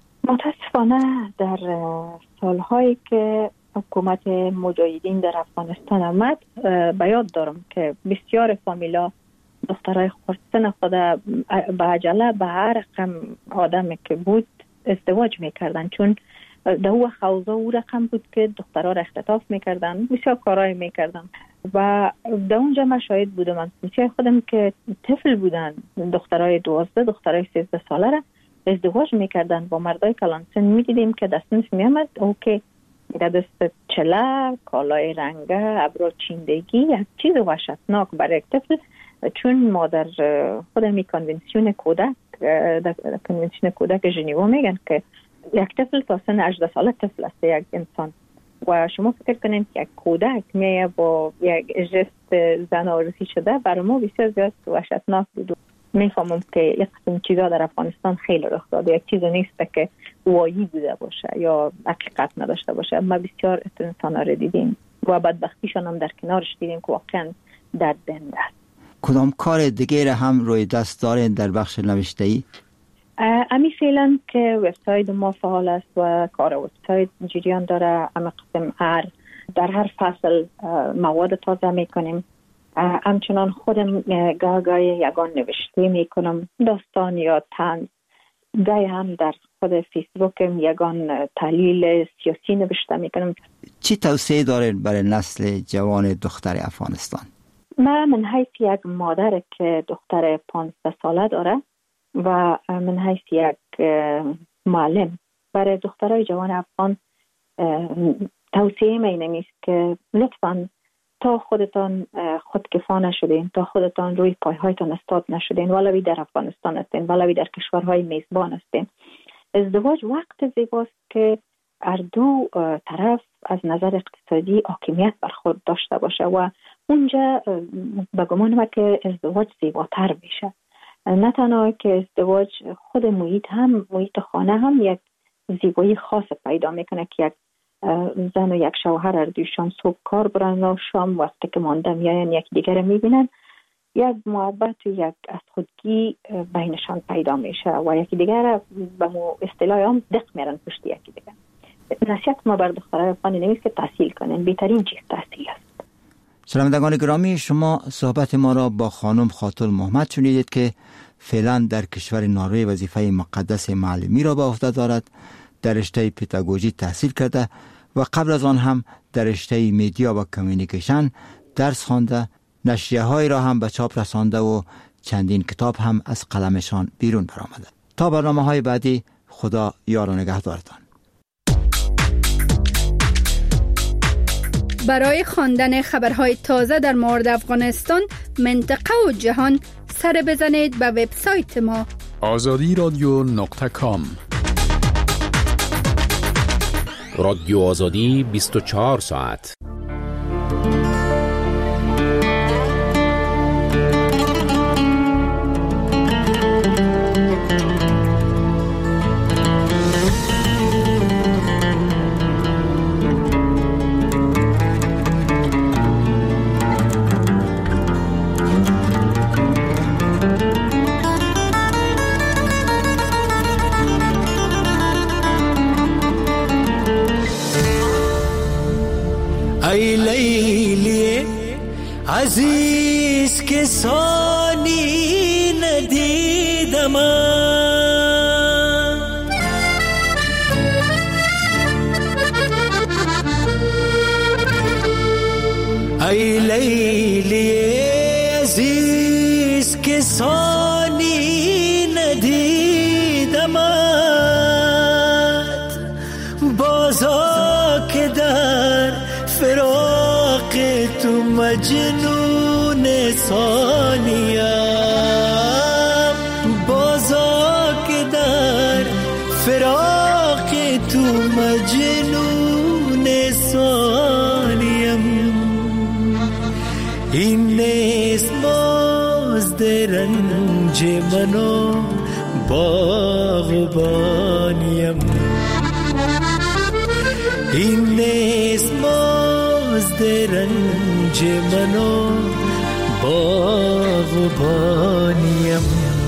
متاسفانه در سالهایی که حکومت مجاهدین در افغانستان آمد به یاد دارم که بسیار فامیلا دخترای خردسن خود به عجله به هر رقم آدمی که بود ازدواج میکردن، چون در او خوضا او رقم بود که دخترها را اختطاف میکردن، بسیار کارهای میکردن و در اونجا من شاهد بودم. من بسیار خودم که طفل بودن، دخترای دوازده دخترای سیزده ساله را ازدواج میکردن با مردای کلانسن. میدیدیم که دستنش میامد او که در دست چله، کالای رنگه، ابرو چیندگی، یک چیز وحشتناک برای یک طفل، چون ما در خود می کنونسیون کودک در کنونسیون کودک ژنوا میگن که یک طفل تا سن هجده ساله طفل است یک انسان و شما فکر کنید یک کودک میه با یک جست زن عروسی شده، برای ما بسیار زیاد وحشتناک بود. میفهمم که یک قسم چیزا در افغانستان خیلی رخ داده، یک چیز نیست که وایی بوده باشه یا حقیقت نداشته باشه. ما بسیار انسان را دیدیم و بدبختیشان هم در کنارش دیدیم که واقعا دردمنده است. کدام کار دیگه را هم روی دست دارین در بخش نوشته‌ای؟ امی فعلا که وبسایت ما فعال است و کار وبسایت جریان داره. اما قسم هر در هر فصل مواد تازه میکنیم. همچنان خودم گاه گاه یگان نوشته میکنم، داستان یا طنز. گاهی هم در خود فیسبوکم یگان تحلیل سیاسی نوشته میکنم. چی توصیه دارین برای نسل جوان دختر افغانستان؟ من من حیث یک مادر که دختر پانزده ساله داره و من حیث یک معلم برای دخترای جوان افغان توصیه من اینه است که لطفاً تا خودتان خودکفا نشدین، تا خودتان روی پایهایتان استاد نشدین، ولوی در افغانستان هستین ولوی در کشورهای میزبان هستین، ازدواج وقت زیباست که هر دو طرف از نظر اقتصادی حاکمیت بر خود داشته باشه و اونجا به گمان من که ازدواج زیباتر میشه. نه تنها که ازدواج، خود محیط هم محیط خانه هم یک زیبایی خاص پیدا میکنه که یک زن و یک شوهر هر دویشان صبح کار برن و شام وقتی که مانده میاین یک دیگر رو میبینن، یک محبت و یک از خودگی بینشان پیدا میشه و یکی دیگر به مو اصطلاح هم دق میرن پشت یکی دیگر. نصیحت ما بر دخترای افغان نیست که تحصیل کنن، بهترین چیز تحصیل است. شنوندگان گرامی، شما صحبت ما را با خانم خاتون محمد شنیدید که فعلا در کشور نروژ وظیفه مقدس معلمی را به عهده دارد. در رشته پداگوژی تحصیل کرده و قبل از آن هم در رشته میدیا و کمیونیکیشن درس خوانده، نشریه های را هم به چاپ رسانده و چندین کتاب هم از قلمشان بیرون برآمده. تا برنامه های بعدی، خدا یار و نگهدارتان. برای خواندن خبرهای تازه در مورد افغانستان، منطقه و جهان، سر بزنید به وبسایت ما آزادی رادیو نقطه کام. رادیو آزادی بیست و چهار ساعت. ای لیلی عزیز که ثانی ندیدم، ای لیلی عزیز که ثانی ندیدم، بازا که در فراق تو مجنون ثانیم، بازا که در فراق تو مجنون ثانیم. این نیست مزد رنج منو باغبانیم، این نیست مزد رنج منو باغبانیم.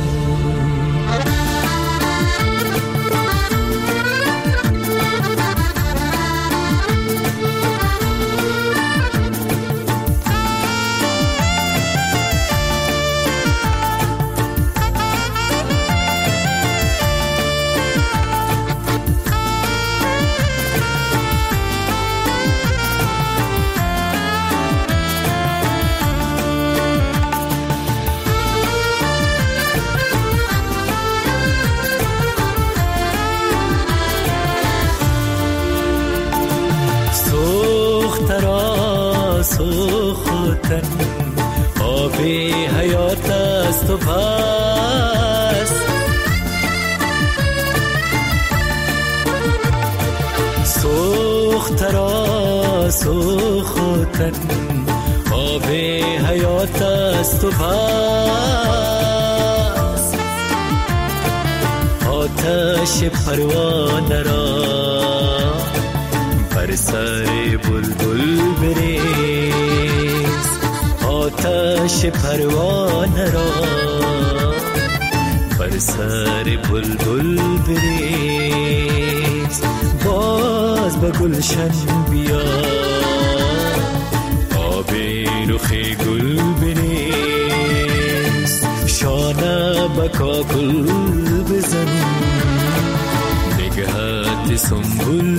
سوختن آب حیات است و بس، سوخت را سوختن آب حیات است و بس، آتش پروانه را بر سر بلبل بریز، آتش پروانه را بر سر بلبل بریز، باز به گلشن بیا آب رخ گل بریز، شانه به کاکل بزن نگهت سنبول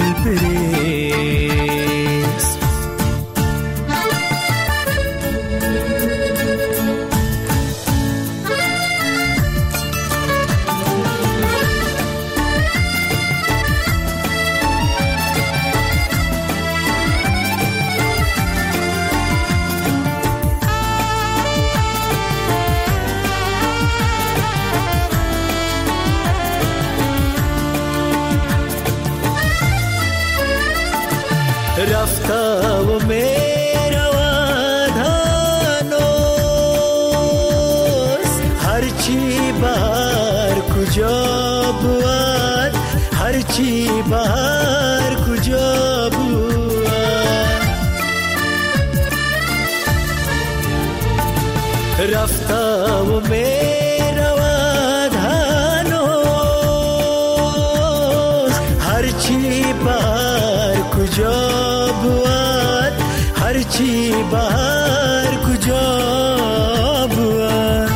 بریز. رفته و می رود هنوز، هرچی بهر کجا بود، هرچی بهر کجا بود، رفته و می رود هنوز، هرچی بهر کجا بود، هرچی بهر کجا بود،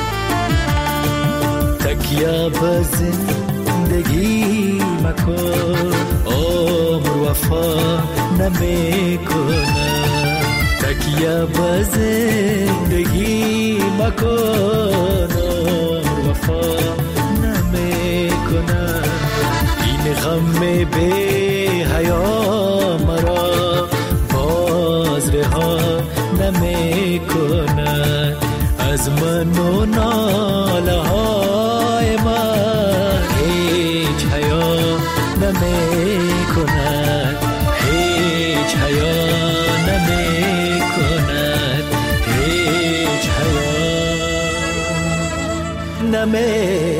تکیه به زندگی مکن عمر وفا نمی کنه، تکیه به زندگی مکن وفا نمی کنن این غم بی حیا مرا باز رها نمی کنن از من و ناله های من هیچ حیا نمی کنن هیچ حیا نمی کنن هیچ حیا نمی